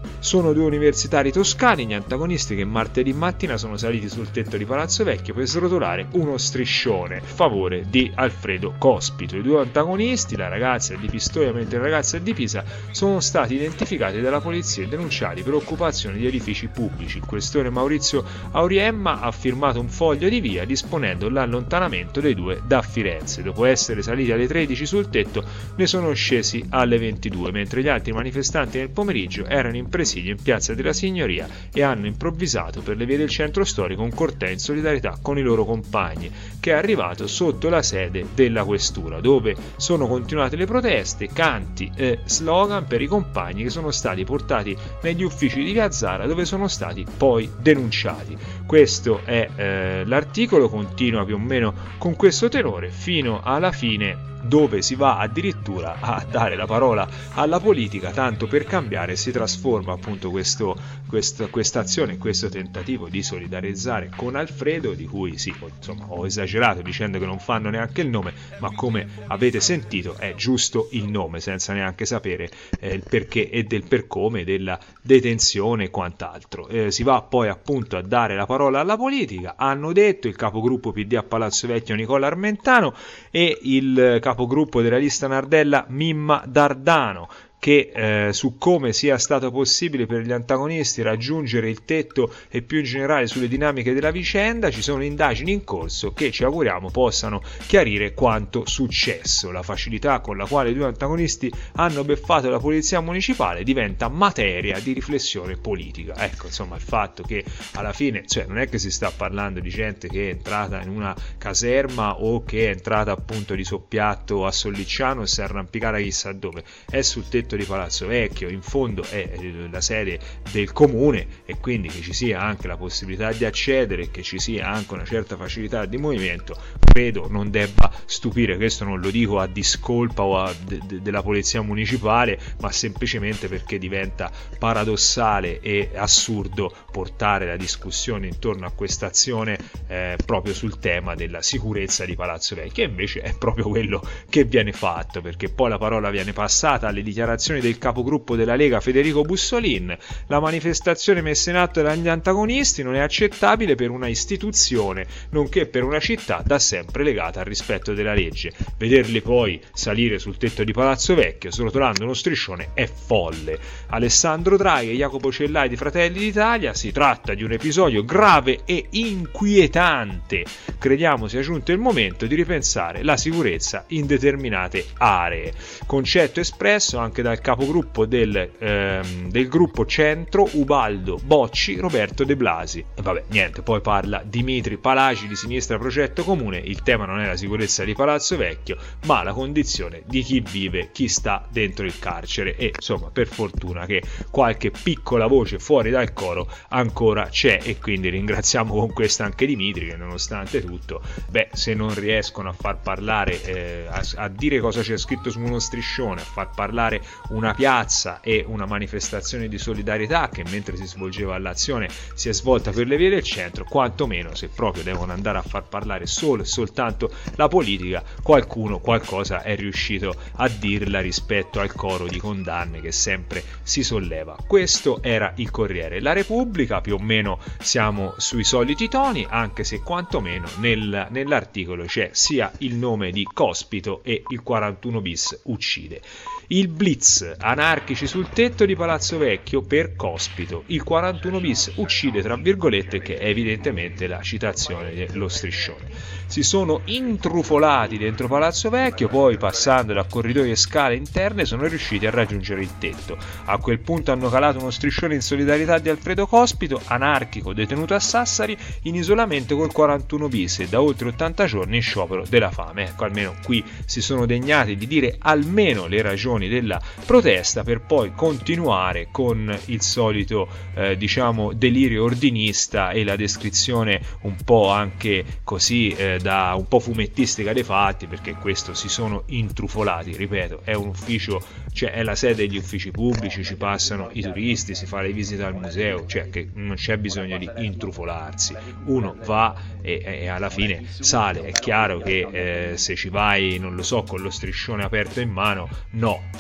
Sono due universitari toscani, gli antagonisti, che martedì mattina sono saliti sul tetto di Palazzo Vecchio per srotolare uno striscione a favore di Alfredo Cospito. I due antagonisti, la ragazza è di Pistoia mentre la ragazza è di Pisa, sono stati identificati dalla polizia e denunciati per occupazione di edifici pubblici. Il questore Maurizio Auriemma ha firmato un foglio di via disponendo l'allontanamento dei due da Firenze. Dopo essere saliti alle tredici sul tetto, ne sono scesi alle ventidue, mentre gli altri manifestanti nel pomeriggio erano in presidio in Piazza della Signoria e hanno improvvisato per le vie del centro storico un corteo in solidarietà con i loro compagni, che è arrivato sotto la sede della questura, dove sono continuate le proteste, canti e slogan per i compagni che sono stati portati negli uffici di Via Zara, dove sono stati poi denunciati. Questo è eh, l'articolo, continua più o meno con questo tenore fino alla fine, dove si va addirittura a dare la parola alla politica, tanto per cambiare si trasforma appunto questo, questo, questa azione, questo tentativo di solidarizzare con Alfredo, di cui sì, insomma, ho esagerato dicendo che non fanno neanche il nome, ma come avete sentito è giusto il nome, senza neanche sapere eh, il perché e del per come della detenzione e quant'altro. Eh, si va poi appunto a dare la parola alla politica. Hanno detto il capogruppo P D a Palazzo Vecchio Nicola Armentano e il capogruppo della lista Nardella Mimma D'Ardano, che eh, su come sia stato possibile per gli antagonisti raggiungere il tetto e più in generale sulle dinamiche della vicenda. Ci sono indagini in corso che ci auguriamo possano chiarire quanto successo. La facilità con la quale i due antagonisti hanno beffato la polizia municipale diventa materia di riflessione politica. Ecco, insomma, il fatto che alla fine, cioè, non è che si sta parlando di gente che è entrata in una caserma o che è entrata appunto di soppiatto a Sollicciano e si è arrampicata chissà dove, è sul tetto di Palazzo Vecchio, in fondo è la sede del comune, e quindi che ci sia anche la possibilità di accedere, che ci sia anche una certa facilità di movimento, credo non debba stupire. Questo non lo dico a discolpa o a de- de- della polizia municipale, ma semplicemente perché diventa paradossale e assurdo portare la discussione intorno a questa azione eh, proprio sul tema della sicurezza di Palazzo Vecchio, e invece è proprio quello che viene fatto, perché poi la parola viene passata alle dichiarazioni del capogruppo della Lega Federico Bussolin. La manifestazione messa in atto dagli antagonisti non è accettabile per una istituzione nonché per una città da sempre legata al rispetto della legge. Vederli poi salire sul tetto di Palazzo Vecchio srotolando uno striscione è folle. Alessandro Draghi e Jacopo Cellai di Fratelli d'Italia: si tratta di un episodio grave e inquietante. Crediamo sia giunto il momento di ripensare la sicurezza in determinate aree. Concetto espresso anche dal capogruppo del, ehm, del gruppo Centro Ubaldo Bocci Roberto De Blasi. E vabbè, niente, poi parla Dimitri Palaci di Sinistra Progetto Comune. Il tema non è la sicurezza di Palazzo Vecchio, ma la condizione di chi vive, chi sta dentro il carcere, e insomma, per fortuna che qualche piccola voce fuori dal coro ancora c'è, e quindi ringraziamo con questo anche Dimitri, che nonostante tutto, beh, se non riescono a far parlare eh, a, a dire cosa c'è scritto su uno striscione, a far parlare una piazza e una manifestazione di solidarietà che mentre si svolgeva l'azione si è svolta per le vie del centro, quantomeno se proprio devono andare a far parlare solo e soltanto la politica, qualcuno qualcosa è riuscito a dirla rispetto al coro di condanne che sempre si solleva. Questo era il Corriere. La Repubblica, più o meno siamo sui soliti toni, anche se quantomeno nel, nell'articolo c'è sia il nome di Cospito e il quarantuno bis uccide. Il Blitz: anarchici sul tetto di Palazzo Vecchio per Cospito. Il quarantuno bis uccide, tra virgolette, che è evidentemente la citazione dello striscione. Si sono intrufolati dentro Palazzo Vecchio, poi passando da corridoi e scale interne sono riusciti a raggiungere il tetto. A quel punto hanno calato uno striscione in solidarietà di Alfredo Cospito, anarchico detenuto a Sassari in isolamento col quarantuno bis e da oltre ottanta giorni in sciopero della fame. Ecco, almeno qui si sono degnati di dire almeno le ragioni della protesta, per poi continuare con il solito eh, diciamo delirio ordinista e la descrizione un po' anche così eh, da un po' fumettistica dei fatti, perché questo si sono intrufolati, ripeto, è un ufficio, cioè è la sede degli uffici pubblici, ci passano i turisti, si fa le visite al museo, cioè che non c'è bisogno di intrufolarsi, uno va e, e alla fine sale. È chiaro che eh, se ci vai, non lo so, con lo striscione aperto in mano, no, ma tutto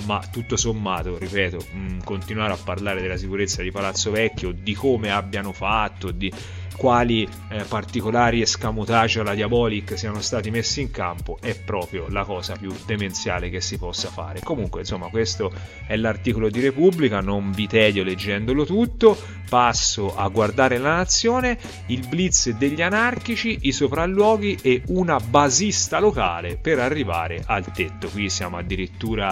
tutto sommato, ripeto, mh, continuare a parlare della sicurezza di Palazzo Vecchio, di come abbiano fatto, di quali eh, particolari escamotage alla Diabolic siano stati messi in campo, è proprio la cosa più demenziale che si possa fare. Comunque, insomma, questo è l'articolo di Repubblica, non vi tedio leggendolo tutto, passo a guardare La Nazione. Il blitz degli anarchici, i sopralluoghi e una basista locale per arrivare al tetto. Qui siamo addirittura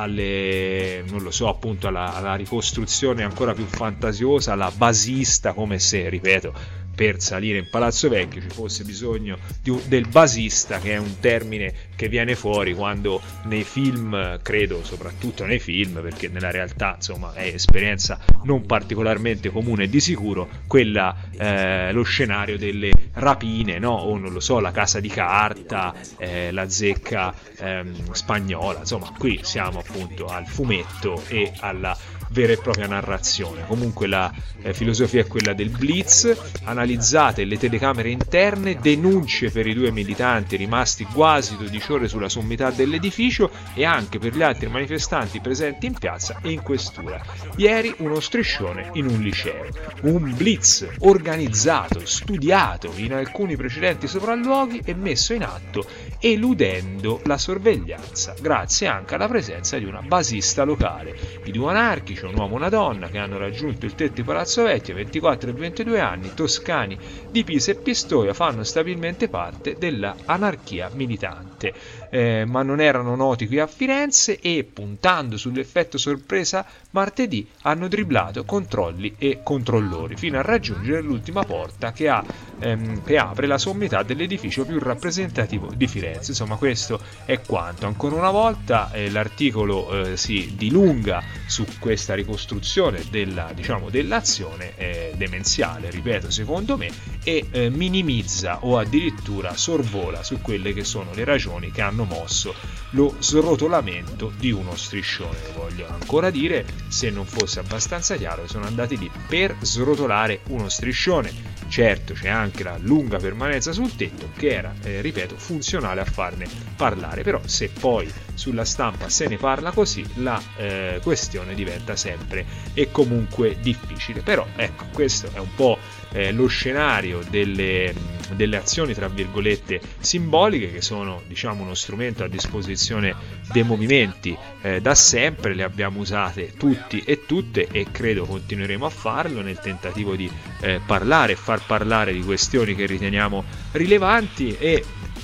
alle, non lo so, appunto alla, alla ricostruzione ancora più fantasiosa, la basista, come se, ripeto, per salire in Palazzo Vecchio ci fosse bisogno di un, del basista, che è un termine che viene fuori quando nei film, credo soprattutto nei film, perché nella realtà insomma è esperienza non particolarmente comune di sicuro, quella eh, lo scenario delle rapine, no? O non lo so, la casa di carta, eh, la zecca ehm, spagnola, insomma qui siamo appunto al fumetto e alla vera e propria narrazione. Comunque la eh, filosofia è quella del blitz, analizzate le telecamere interne, denunce per i due militanti rimasti quasi dodici ore sulla sommità dell'edificio e anche per gli altri manifestanti presenti in piazza e in questura. Ieri uno striscione in un liceo, un blitz organizzato, studiato in alcuni precedenti sopralluoghi e messo in atto eludendo la sorveglianza grazie anche alla presenza di una basista locale. I due anarchici, un uomo e una donna, che hanno raggiunto il tetto di Palazzo Vecchio, ventiquattro e ventidue anni, toscani di Pisa e Pistoia, fanno stabilmente parte della anarchia militante, eh, ma non erano noti qui a Firenze e, puntando sull'effetto sorpresa, martedì hanno dribblato controlli e controllori fino a raggiungere l'ultima porta che, ha, ehm, che apre la sommità dell'edificio più rappresentativo di Firenze. Insomma, questo è quanto. Ancora una volta eh, l'articolo eh, si dilunga su questa ricostruzione della, diciamo, dell'azione eh, demenziale, ripeto, secondo me, e eh, minimizza o addirittura sorvola su quelle che sono le ragioni che hanno mosso lo srotolamento di uno striscione. Voglio ancora dire, se non fosse abbastanza chiaro, che sono andati lì per srotolare uno striscione. Certo, c'è anche la lunga permanenza sul tetto che era, eh, ripeto, funzionale a farne parlare, però se poi sulla stampa se ne parla così, la eh, questione diventa sempre e comunque difficile. Però ecco, questo è un po' eh, lo scenario delle, delle azioni tra virgolette simboliche, che sono, diciamo, uno strumento a disposizione dei movimenti eh, da sempre, le abbiamo usate tutti e tutte e credo continueremo a farlo nel tentativo di eh, parlare e far parlare di questioni che riteniamo rilevanti e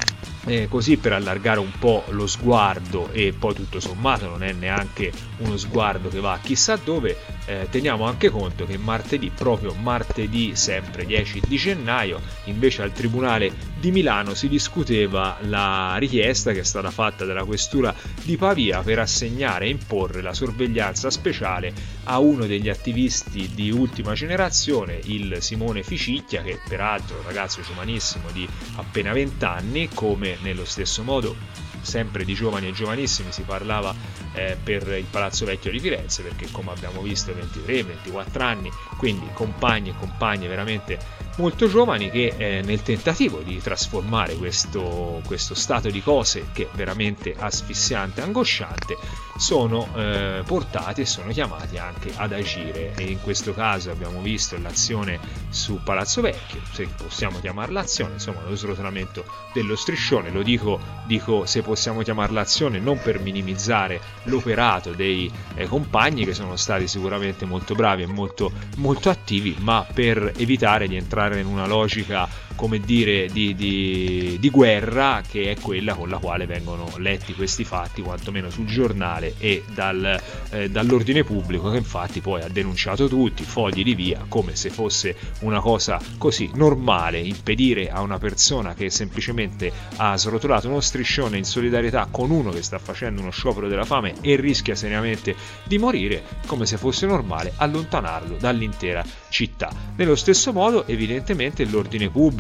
Eh, così per allargare un po' lo sguardo, e poi tutto sommato non è neanche uno sguardo che va chissà dove, eh, teniamo anche conto che martedì, proprio martedì sempre dieci di gennaio, invece al Tribunale di Milano si discuteva la richiesta che è stata fatta dalla questura di Pavia per assegnare e imporre la sorveglianza speciale a uno degli attivisti di ultima generazione, il Simone Ficicchia, che peraltro è un ragazzo giovanissimo di appena venti anni, come nello stesso modo sempre di giovani e giovanissimi si parlava eh, per il Palazzo Vecchio di Firenze, perché come abbiamo visto ventitré ventiquattro anni, quindi compagni e compagne veramente molto giovani che eh, nel tentativo di trasformare questo, questo stato di cose che è veramente asfissiante e angosciante sono eh, portati e sono chiamati anche ad agire, e in questo caso abbiamo visto l'azione su Palazzo Vecchio, se possiamo chiamarla azione, insomma lo srotolamento dello striscione. Lo dico, dico se possiamo chiamarla azione non per minimizzare l'operato dei eh, compagni, che sono stati sicuramente molto bravi e molto, molto attivi, ma per evitare di entrare in una logica, come dire, di, di, di guerra, che è quella con la quale vengono letti questi fatti, quantomeno sul giornale e dal, eh, dall'ordine pubblico, che infatti poi ha denunciato tutti, fogli di via, come se fosse una cosa così normale impedire a una persona che semplicemente ha srotolato uno striscione in solidarietà con uno che sta facendo uno sciopero della fame e rischia seriamente di morire, come se fosse normale allontanarlo dall'intera città. Nello stesso modo, evidentemente, l'ordine pubblico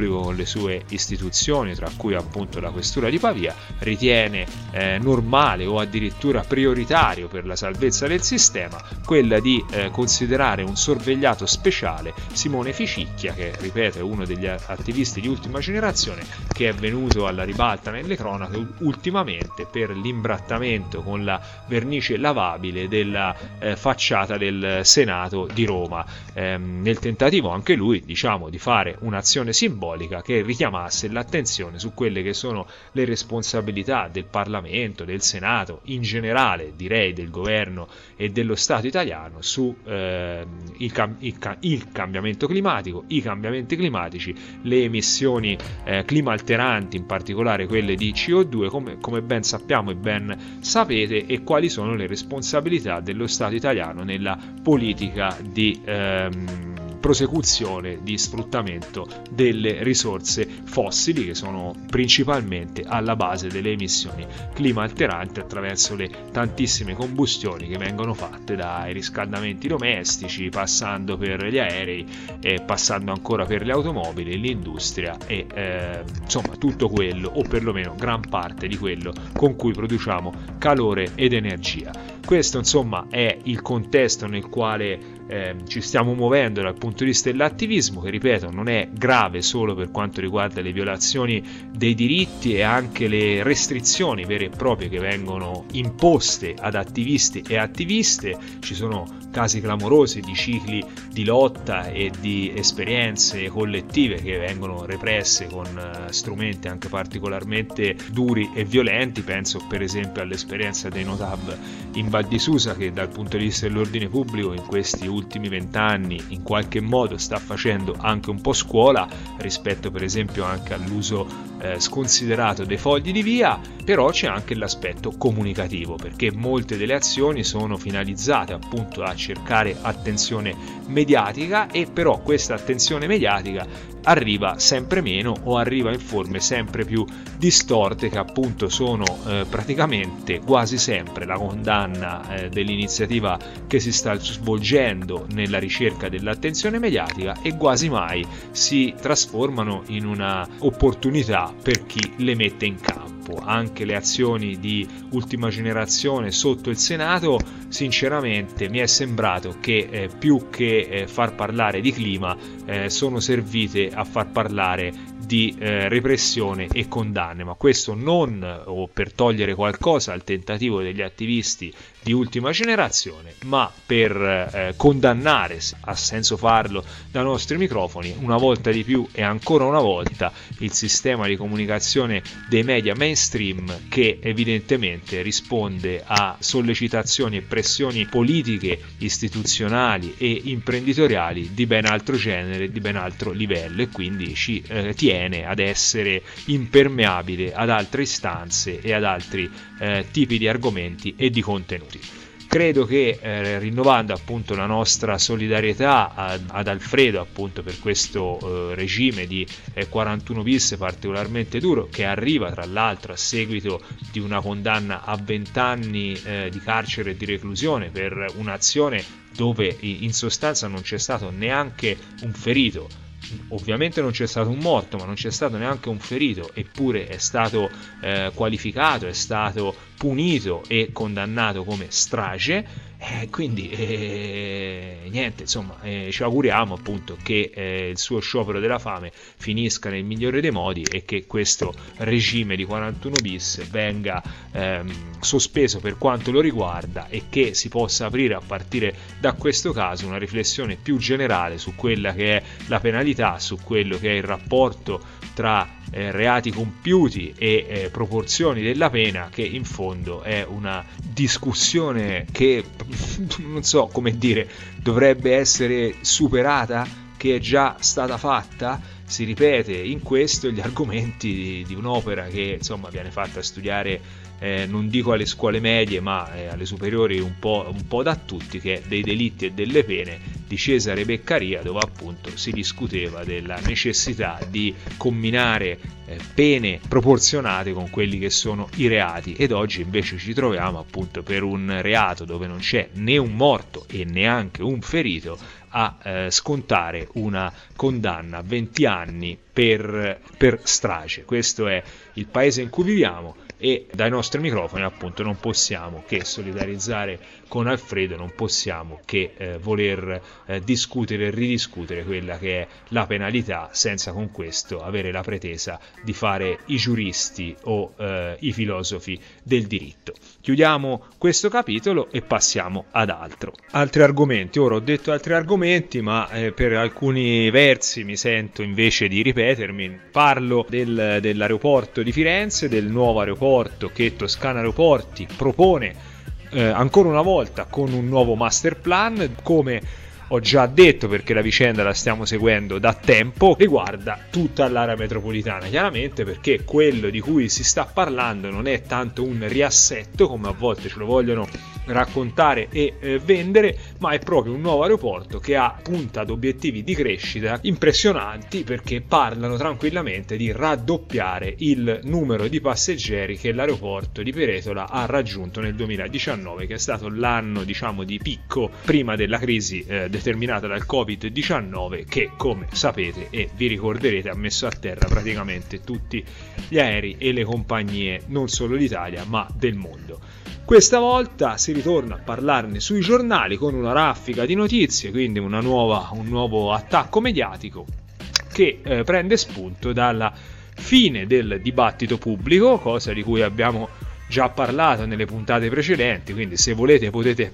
Pubblico con le sue istituzioni, tra cui appunto la Questura di Pavia, ritiene eh, normale o addirittura prioritario per la salvezza del sistema quella di eh, considerare un sorvegliato speciale Simone Ficicchia, che ripeto è uno degli attivisti di ultima generazione, che è venuto alla ribalta nelle cronache ultimamente per l'imbrattamento con la vernice lavabile della eh, facciata del Senato di Roma, ehm, nel tentativo anche lui, diciamo, di fare un'azione simbolica che richiamasse l'attenzione su quelle che sono le responsabilità del Parlamento, del Senato, in generale direi del governo e dello Stato italiano su eh, il, cam- il, ca- il cambiamento climatico, i cambiamenti climatici, le emissioni eh, climalteranti, in particolare quelle di C O due, come, come ben sappiamo e ben sapete, e quali sono le responsabilità dello Stato italiano nella politica di ehm, prosecuzione di sfruttamento delle risorse fossili, che sono principalmente alla base delle emissioni climalteranti attraverso le tantissime combustioni che vengono fatte dai riscaldamenti domestici, passando per gli aerei e passando ancora per le automobili, l'industria e eh, insomma tutto quello, o perlomeno gran parte di quello con cui produciamo calore ed energia. Questo insomma è il contesto nel quale eh, ci stiamo muovendo dal punto di vista dell'attivismo, che ripeto non è grave solo per quanto riguarda le violazioni dei diritti e anche le restrizioni vere e proprie che vengono imposte ad attivisti e attiviste. Ci sono casi clamorosi di cicli di lotta e di esperienze collettive che vengono represse con uh, strumenti anche particolarmente duri e violenti. Penso per esempio all'esperienza dei Notab in Val di Susa, che dal punto di vista dell'ordine pubblico in questi ultimi vent'anni in qualche modo sta facendo anche un po' scuola rispetto per esempio anche all'uso eh, sconsiderato dei fogli di via. Però c'è anche l'aspetto comunicativo, perché molte delle azioni sono finalizzate appunto a cercare attenzione mediatica, e però questa attenzione mediatica arriva sempre meno o arriva in forme sempre più distorte, che appunto sono eh, praticamente quasi sempre la condanna eh, dell'iniziativa che si sta svolgendo nella ricerca dell'attenzione mediatica, e quasi mai si trasformano in una opportunità per chi le mette in campo. Anche le azioni di ultima generazione sotto il Senato, sinceramente mi è sembrato che eh, più che eh, far parlare di clima eh, sono servite a far parlare di eh, repressione e condanne, ma questo non o per togliere qualcosa al tentativo degli attivisti di ultima generazione, ma per eh, condannare, ha senso farlo dai nostri microfoni, una volta di più e ancora una volta, il sistema di comunicazione dei media mainstream, che evidentemente risponde a sollecitazioni e pressioni politiche, istituzionali e imprenditoriali di ben altro genere, di ben altro livello, e quindi ci eh, tiene ad essere impermeabile ad altre istanze e ad altri eh, tipi di argomenti e di contenuti. Credo che eh, rinnovando appunto la nostra solidarietà ad, ad Alfredo appunto per questo eh, regime di eh, quarantuno bis particolarmente duro, che arriva tra l'altro a seguito di una condanna a venti anni eh, di carcere e di reclusione per un'azione dove in sostanza non c'è stato neanche un ferito. Ovviamente non c'è stato un morto, ma non c'è stato neanche un ferito, eppure è stato eh, qualificato, è stato punito e condannato come strage. Eh, quindi eh, niente, insomma, eh, ci auguriamo appunto che eh, il suo sciopero della fame finisca nel migliore dei modi e che questo regime di quarantuno bis venga ehm, sospeso per quanto lo riguarda, e che si possa aprire a partire da questo caso una riflessione più generale su quella che è la penalità, su quello che è il rapporto tra eh, reati compiuti e eh, proporzioni della pena, che in fondo è una discussione che non so come dire, dovrebbe essere superata, che è già stata fatta. Si ripete in questo gli argomenti di, di un'opera che insomma viene fatta studiare eh, non dico alle scuole medie ma eh, alle superiori un po', un po' da tutti, che è dei delitti e delle pene, di di Cesare Beccaria, dove appunto si discuteva della necessità di comminare eh, pene proporzionate con quelli che sono i reati, ed oggi invece ci troviamo appunto per un reato dove non c'è né un morto e neanche un ferito a eh, scontare una condanna a venti anni per, per strage. Questo è il paese in cui viviamo, e dai nostri microfoni appunto non possiamo che solidarizzare con Alfredo, non possiamo che eh, voler eh, discutere e ridiscutere quella che è la penalità, senza con questo avere la pretesa di fare i giuristi o eh, i filosofi del diritto. Chiudiamo questo capitolo e passiamo ad altro. Altri argomenti. Ora ho detto altri argomenti, ma eh, per alcuni versi mi sento invece di ripetermi. Parlo del, dell'aeroporto di Firenze, del nuovo aeroporto che Toscana Aeroporti propone eh, ancora una volta con un nuovo master plan. Come ho già detto, perché la vicenda la stiamo seguendo da tempo, riguarda tutta l'area metropolitana, chiaramente, perché quello di cui si sta parlando non è tanto un riassetto come a volte ce lo vogliono raccontare e eh, vendere, ma è proprio un nuovo aeroporto che ha punta ad obiettivi di crescita impressionanti, perché parlano tranquillamente di raddoppiare il numero di passeggeri che l'aeroporto di Peretola ha raggiunto nel duemiladiciannove, che è stato l'anno, diciamo, di picco prima della crisi eh, determinata dal covid diciannove, che, come sapete e vi ricorderete, ha messo a terra praticamente tutti gli aerei e le compagnie non solo d'Italia ma del mondo. Questa volta si ritorna a parlarne sui giornali con una raffica di notizie, quindi una nuova, un nuovo attacco mediatico che eh, prende spunto dalla fine del dibattito pubblico, cosa di cui abbiamo già parlato nelle puntate precedenti, quindi se volete potete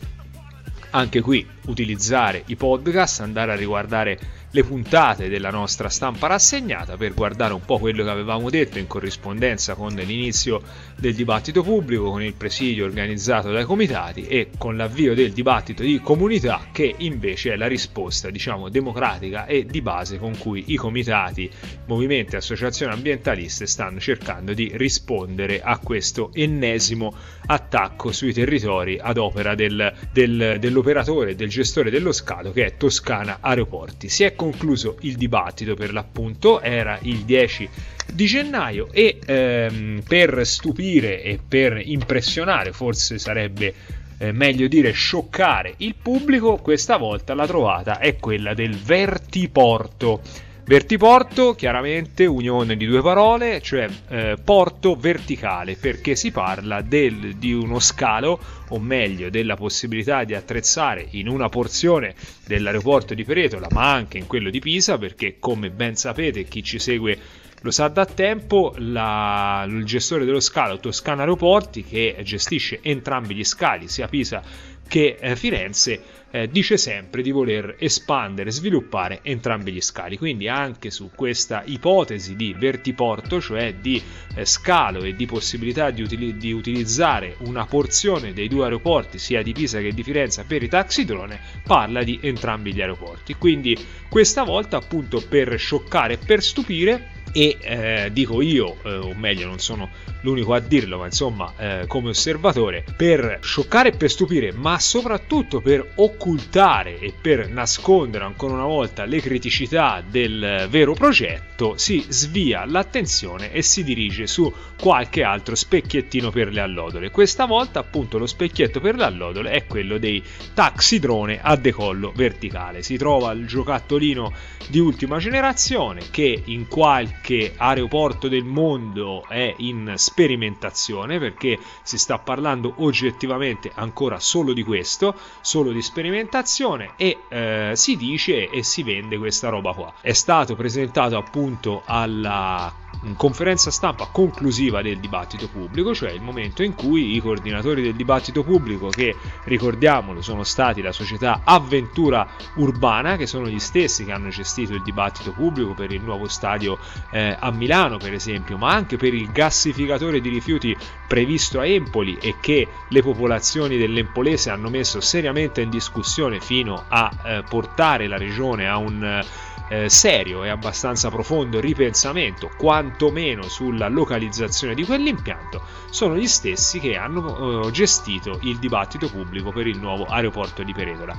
anche qui utilizzare i podcast, andare a riguardare le puntate della nostra stampa rassegnata per guardare un po' quello che avevamo detto in corrispondenza con l'inizio del dibattito pubblico, con il presidio organizzato dai comitati e con l'avvio del dibattito di comunità, che invece è la risposta, diciamo, democratica e di base con cui i comitati, movimenti e associazioni ambientaliste stanno cercando di rispondere a questo ennesimo attacco sui territori ad opera del, del, dell'operatore, del gestore dello scalo, che è Toscana Aeroporti. Si è concluso il dibattito, per l'appunto era il dieci di gennaio e ehm, per stupire e per impressionare, forse sarebbe eh, meglio dire scioccare il pubblico, questa volta la trovata è quella del vertiporto. Vertiporto, chiaramente unione di due parole, cioè eh, porto verticale, perché si parla del, di uno scalo, o meglio della possibilità di attrezzare in una porzione dell'aeroporto di Peretola, ma anche in quello di Pisa, perché come ben sapete, chi ci segue lo sa da tempo, la, il gestore dello scalo Toscana Aeroporti, che gestisce entrambi gli scali, sia Pisa che eh, Firenze, eh, dice sempre di voler espandere e sviluppare entrambi gli scali. Quindi anche su questa ipotesi di vertiporto, cioè di eh, scalo e di possibilità di, util- di utilizzare una porzione dei due aeroporti, sia di Pisa che di Firenze, per i taxi drone, parla di entrambi gli aeroporti. Quindi questa volta, appunto, per scioccare e per stupire, e eh, dico io, eh, o meglio non sono l'unico a dirlo, ma insomma eh, come osservatore, per scioccare e per stupire, ma soprattutto per occultare e per nascondere ancora una volta le criticità del vero progetto, si svia l'attenzione e si dirige su qualche altro specchiettino per le allodole. Questa volta, appunto, lo specchietto per le allodole è quello dei taxi drone a decollo verticale. Si trova il giocattolino di ultima generazione che in qualche che aeroporto del mondo è in sperimentazione, perché si sta parlando oggettivamente ancora solo di questo, solo di sperimentazione, e eh, si dice e si vende questa roba qua. È stato presentato appunto alla conferenza stampa conclusiva del dibattito pubblico, cioè il momento in cui i coordinatori del dibattito pubblico, che ricordiamolo sono stati la società Avventura Urbana, che sono gli stessi che hanno gestito il dibattito pubblico per il nuovo stadio eh, a Milano per esempio, ma anche per il gassificatore di rifiuti previsto a Empoli, e che le popolazioni dell'Empolese hanno messo seriamente in discussione fino a eh, portare la regione a un Eh, serio e abbastanza profondo ripensamento, quantomeno sulla localizzazione di quell'impianto, sono gli stessi che hanno eh, gestito il dibattito pubblico per il nuovo aeroporto di Peretola.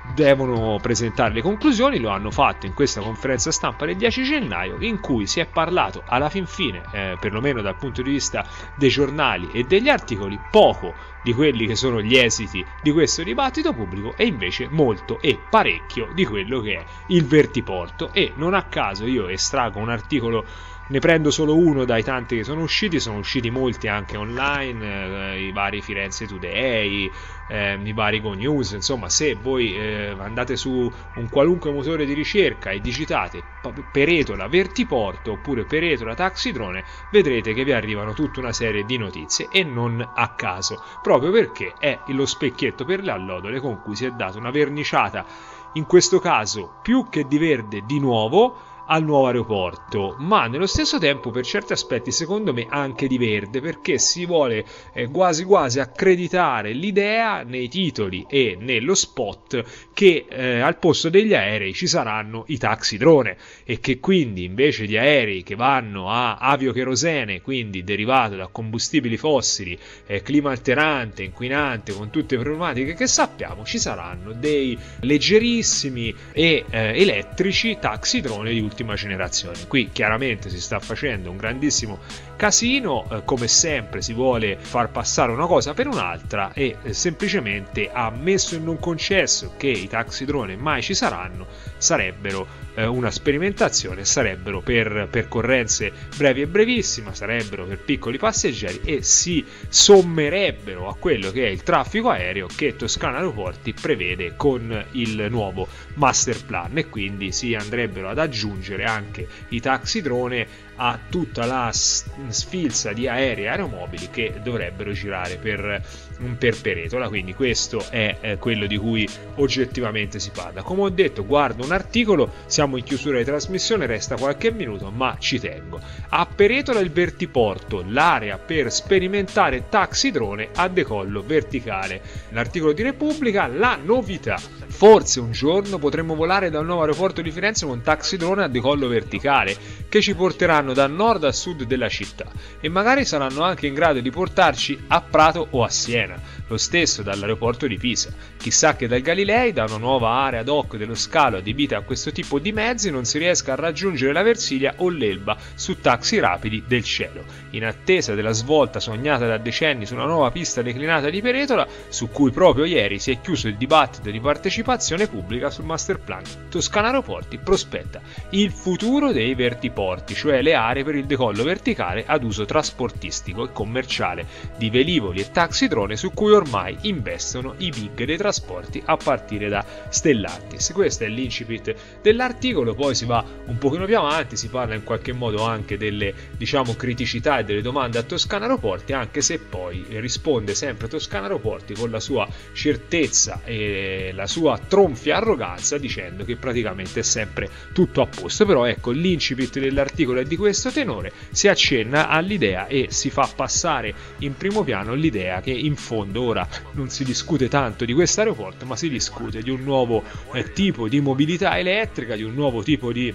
devono presentare le conclusioni. Lo hanno fatto in questa conferenza stampa del dieci gennaio, in cui si è parlato alla fin fine, eh, perlomeno dal punto di vista dei giornali e degli articoli, poco di quelli che sono gli esiti di questo dibattito pubblico e invece molto e parecchio di quello che è il vertiporto. E non a caso io estraggo un articolo, ne prendo solo uno dai tanti che sono usciti, sono usciti molti anche online, eh, i vari Firenze Today, eh, i vari Go News, insomma se voi eh, andate su un qualunque motore di ricerca e digitate Peretola vertiporto oppure Peretola taxi drone, vedrete che vi arrivano tutta una serie di notizie, e non a caso, proprio perché è lo specchietto per le allodole con cui si è data una verniciata, in questo caso più che di verde di nuovo, al nuovo aeroporto, ma nello stesso tempo per certi aspetti secondo me anche di verde, perché si vuole eh, quasi quasi accreditare l'idea nei titoli e nello spot che eh, al posto degli aerei ci saranno i taxi drone, e che quindi invece di aerei che vanno a aviocherosene, quindi derivato da combustibili fossili, eh, clima alterante, inquinante, con tutte le problematiche che sappiamo, ci saranno dei leggerissimi e eh, elettrici taxi drone di ultima generazione. Qui chiaramente si sta facendo un grandissimo casino, eh, come sempre si vuole far passare una cosa per un'altra, e eh, semplicemente ha messo in non concesso che i taxi drone mai ci saranno, sarebbero eh, una sperimentazione, sarebbero per percorrenze brevi e brevissime, sarebbero per piccoli passeggeri e si sommerebbero a quello che è il traffico aereo che Toscana Aeroporti prevede con il nuovo master plan, e quindi si andrebbero ad aggiungere anche i taxi drone a tutta la sfilza di aerei e aeromobili che dovrebbero girare per, per Peretola. Quindi questo è eh, quello di cui oggettivamente si parla. Come ho detto, guardo un articolo, siamo in chiusura di trasmissione, resta qualche minuto, ma ci tengo. A Peretola il vertiporto, l'area per sperimentare taxi drone a decollo verticale. L'articolo di Repubblica, la novità: forse un giorno potremo volare dal nuovo aeroporto di Firenze con taxi drone a decollo verticale che ci porteranno da nord a sud della città, e magari saranno anche in grado di portarci a Prato o a Siena, lo stesso dall'aeroporto di Pisa. Chissà che dal Galilei, da una nuova area ad hoc dello scalo adibita a questo tipo di mezzi, non si riesca a raggiungere la Versilia o l'Elba su taxi rapidi del cielo. In attesa della svolta sognata da decenni sulla nuova pista declinata di Peretola, su cui proprio ieri si è chiuso il dibattito di partecipazione pubblica sul master plan, Toscana Aeroporti prospetta il futuro dei vertiporti, cioè le aree per il decollo verticale ad uso trasportistico e commerciale di velivoli e taxi drone, su cui ormai investono i big dei trasporti a partire da Stellantis. Questo è l'incipit dell'articolo, poi si va un pochino più avanti, si parla in qualche modo anche delle, diciamo, criticità e delle domande a Toscana Aeroporti, anche se poi risponde sempre Toscana Aeroporti con la sua certezza e la sua tronfia arroganza, dicendo che praticamente è sempre tutto a posto. Però ecco, l'incipit dell'articolo è di questo tenore, si accenna all'idea e si fa passare in primo piano l'idea che in fondo ora non si discute tanto di questo aeroporto, ma si discute di un nuovo eh, tipo di mobilità elettrica, di un nuovo tipo di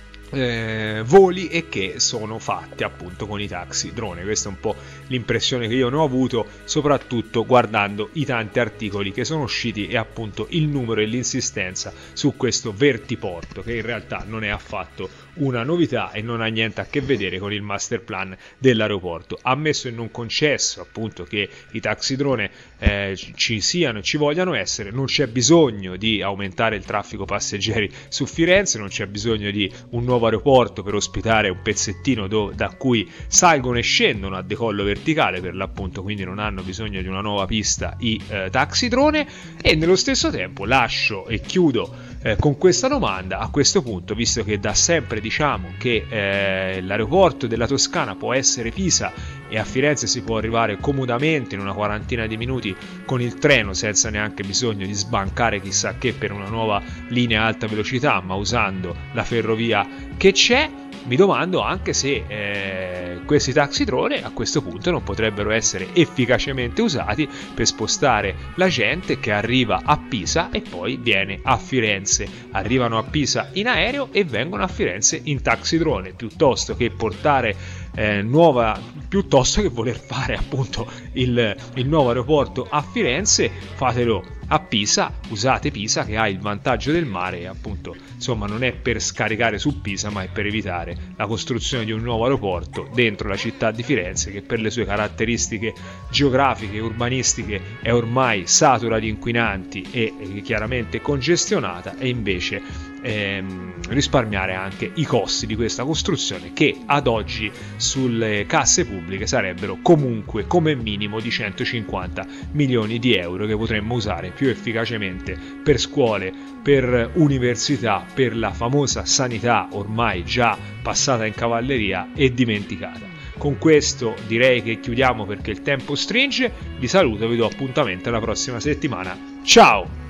Eh, voli, e che sono fatti appunto con i taxi drone. Questa è un po' l'impressione che io ne ho avuto, soprattutto guardando i tanti articoli che sono usciti e appunto il numero e l'insistenza su questo vertiporto, che in realtà non è affatto una novità e non ha niente a che vedere con il master plan dell'aeroporto. Ha messo in non concesso appunto che i taxi drone eh, ci siano e ci vogliano essere, non c'è bisogno di aumentare il traffico passeggeri su Firenze, non c'è bisogno di un nuovo aeroporto per ospitare un pezzettino do, da cui salgono e scendono a decollo verticale per l'appunto, quindi non hanno bisogno di una nuova pista i eh, taxi drone. E nello stesso tempo lascio e chiudo eh, con questa domanda a questo punto, visto che da sempre diciamo che eh, l'aeroporto della Toscana può essere Pisa e a Firenze si può arrivare comodamente in una quarantina di minuti con il treno, senza neanche bisogno di sbancare chissà che per una nuova linea alta velocità, ma usando la ferrovia che c'è, mi domando anche se eh, questi taxi drone a questo punto non potrebbero essere efficacemente usati per spostare la gente che arriva a Pisa e poi viene a Firenze. Arrivano a Pisa in aereo e vengono a Firenze in taxi drone, piuttosto che portare eh, nuova, piuttosto che voler fare appunto il, il nuovo aeroporto a Firenze, fatelo a Pisa, usate Pisa che ha il vantaggio del mare e appunto insomma non è per scaricare su Pisa ma è per evitare la costruzione di un nuovo aeroporto dentro la città di Firenze, che per le sue caratteristiche geografiche e urbanistiche è ormai satura di inquinanti e, e chiaramente congestionata, e invece ehm, risparmiare anche i costi di questa costruzione, che ad oggi sulle casse pubbliche sarebbero comunque come minimo di centocinquanta milioni di euro, che potremmo usare più efficacemente per scuole, per università, per la famosa sanità ormai già passata in cavalleria e dimenticata. Con questo direi che chiudiamo perché il tempo stringe, vi saluto e vi do appuntamento alla prossima settimana. Ciao!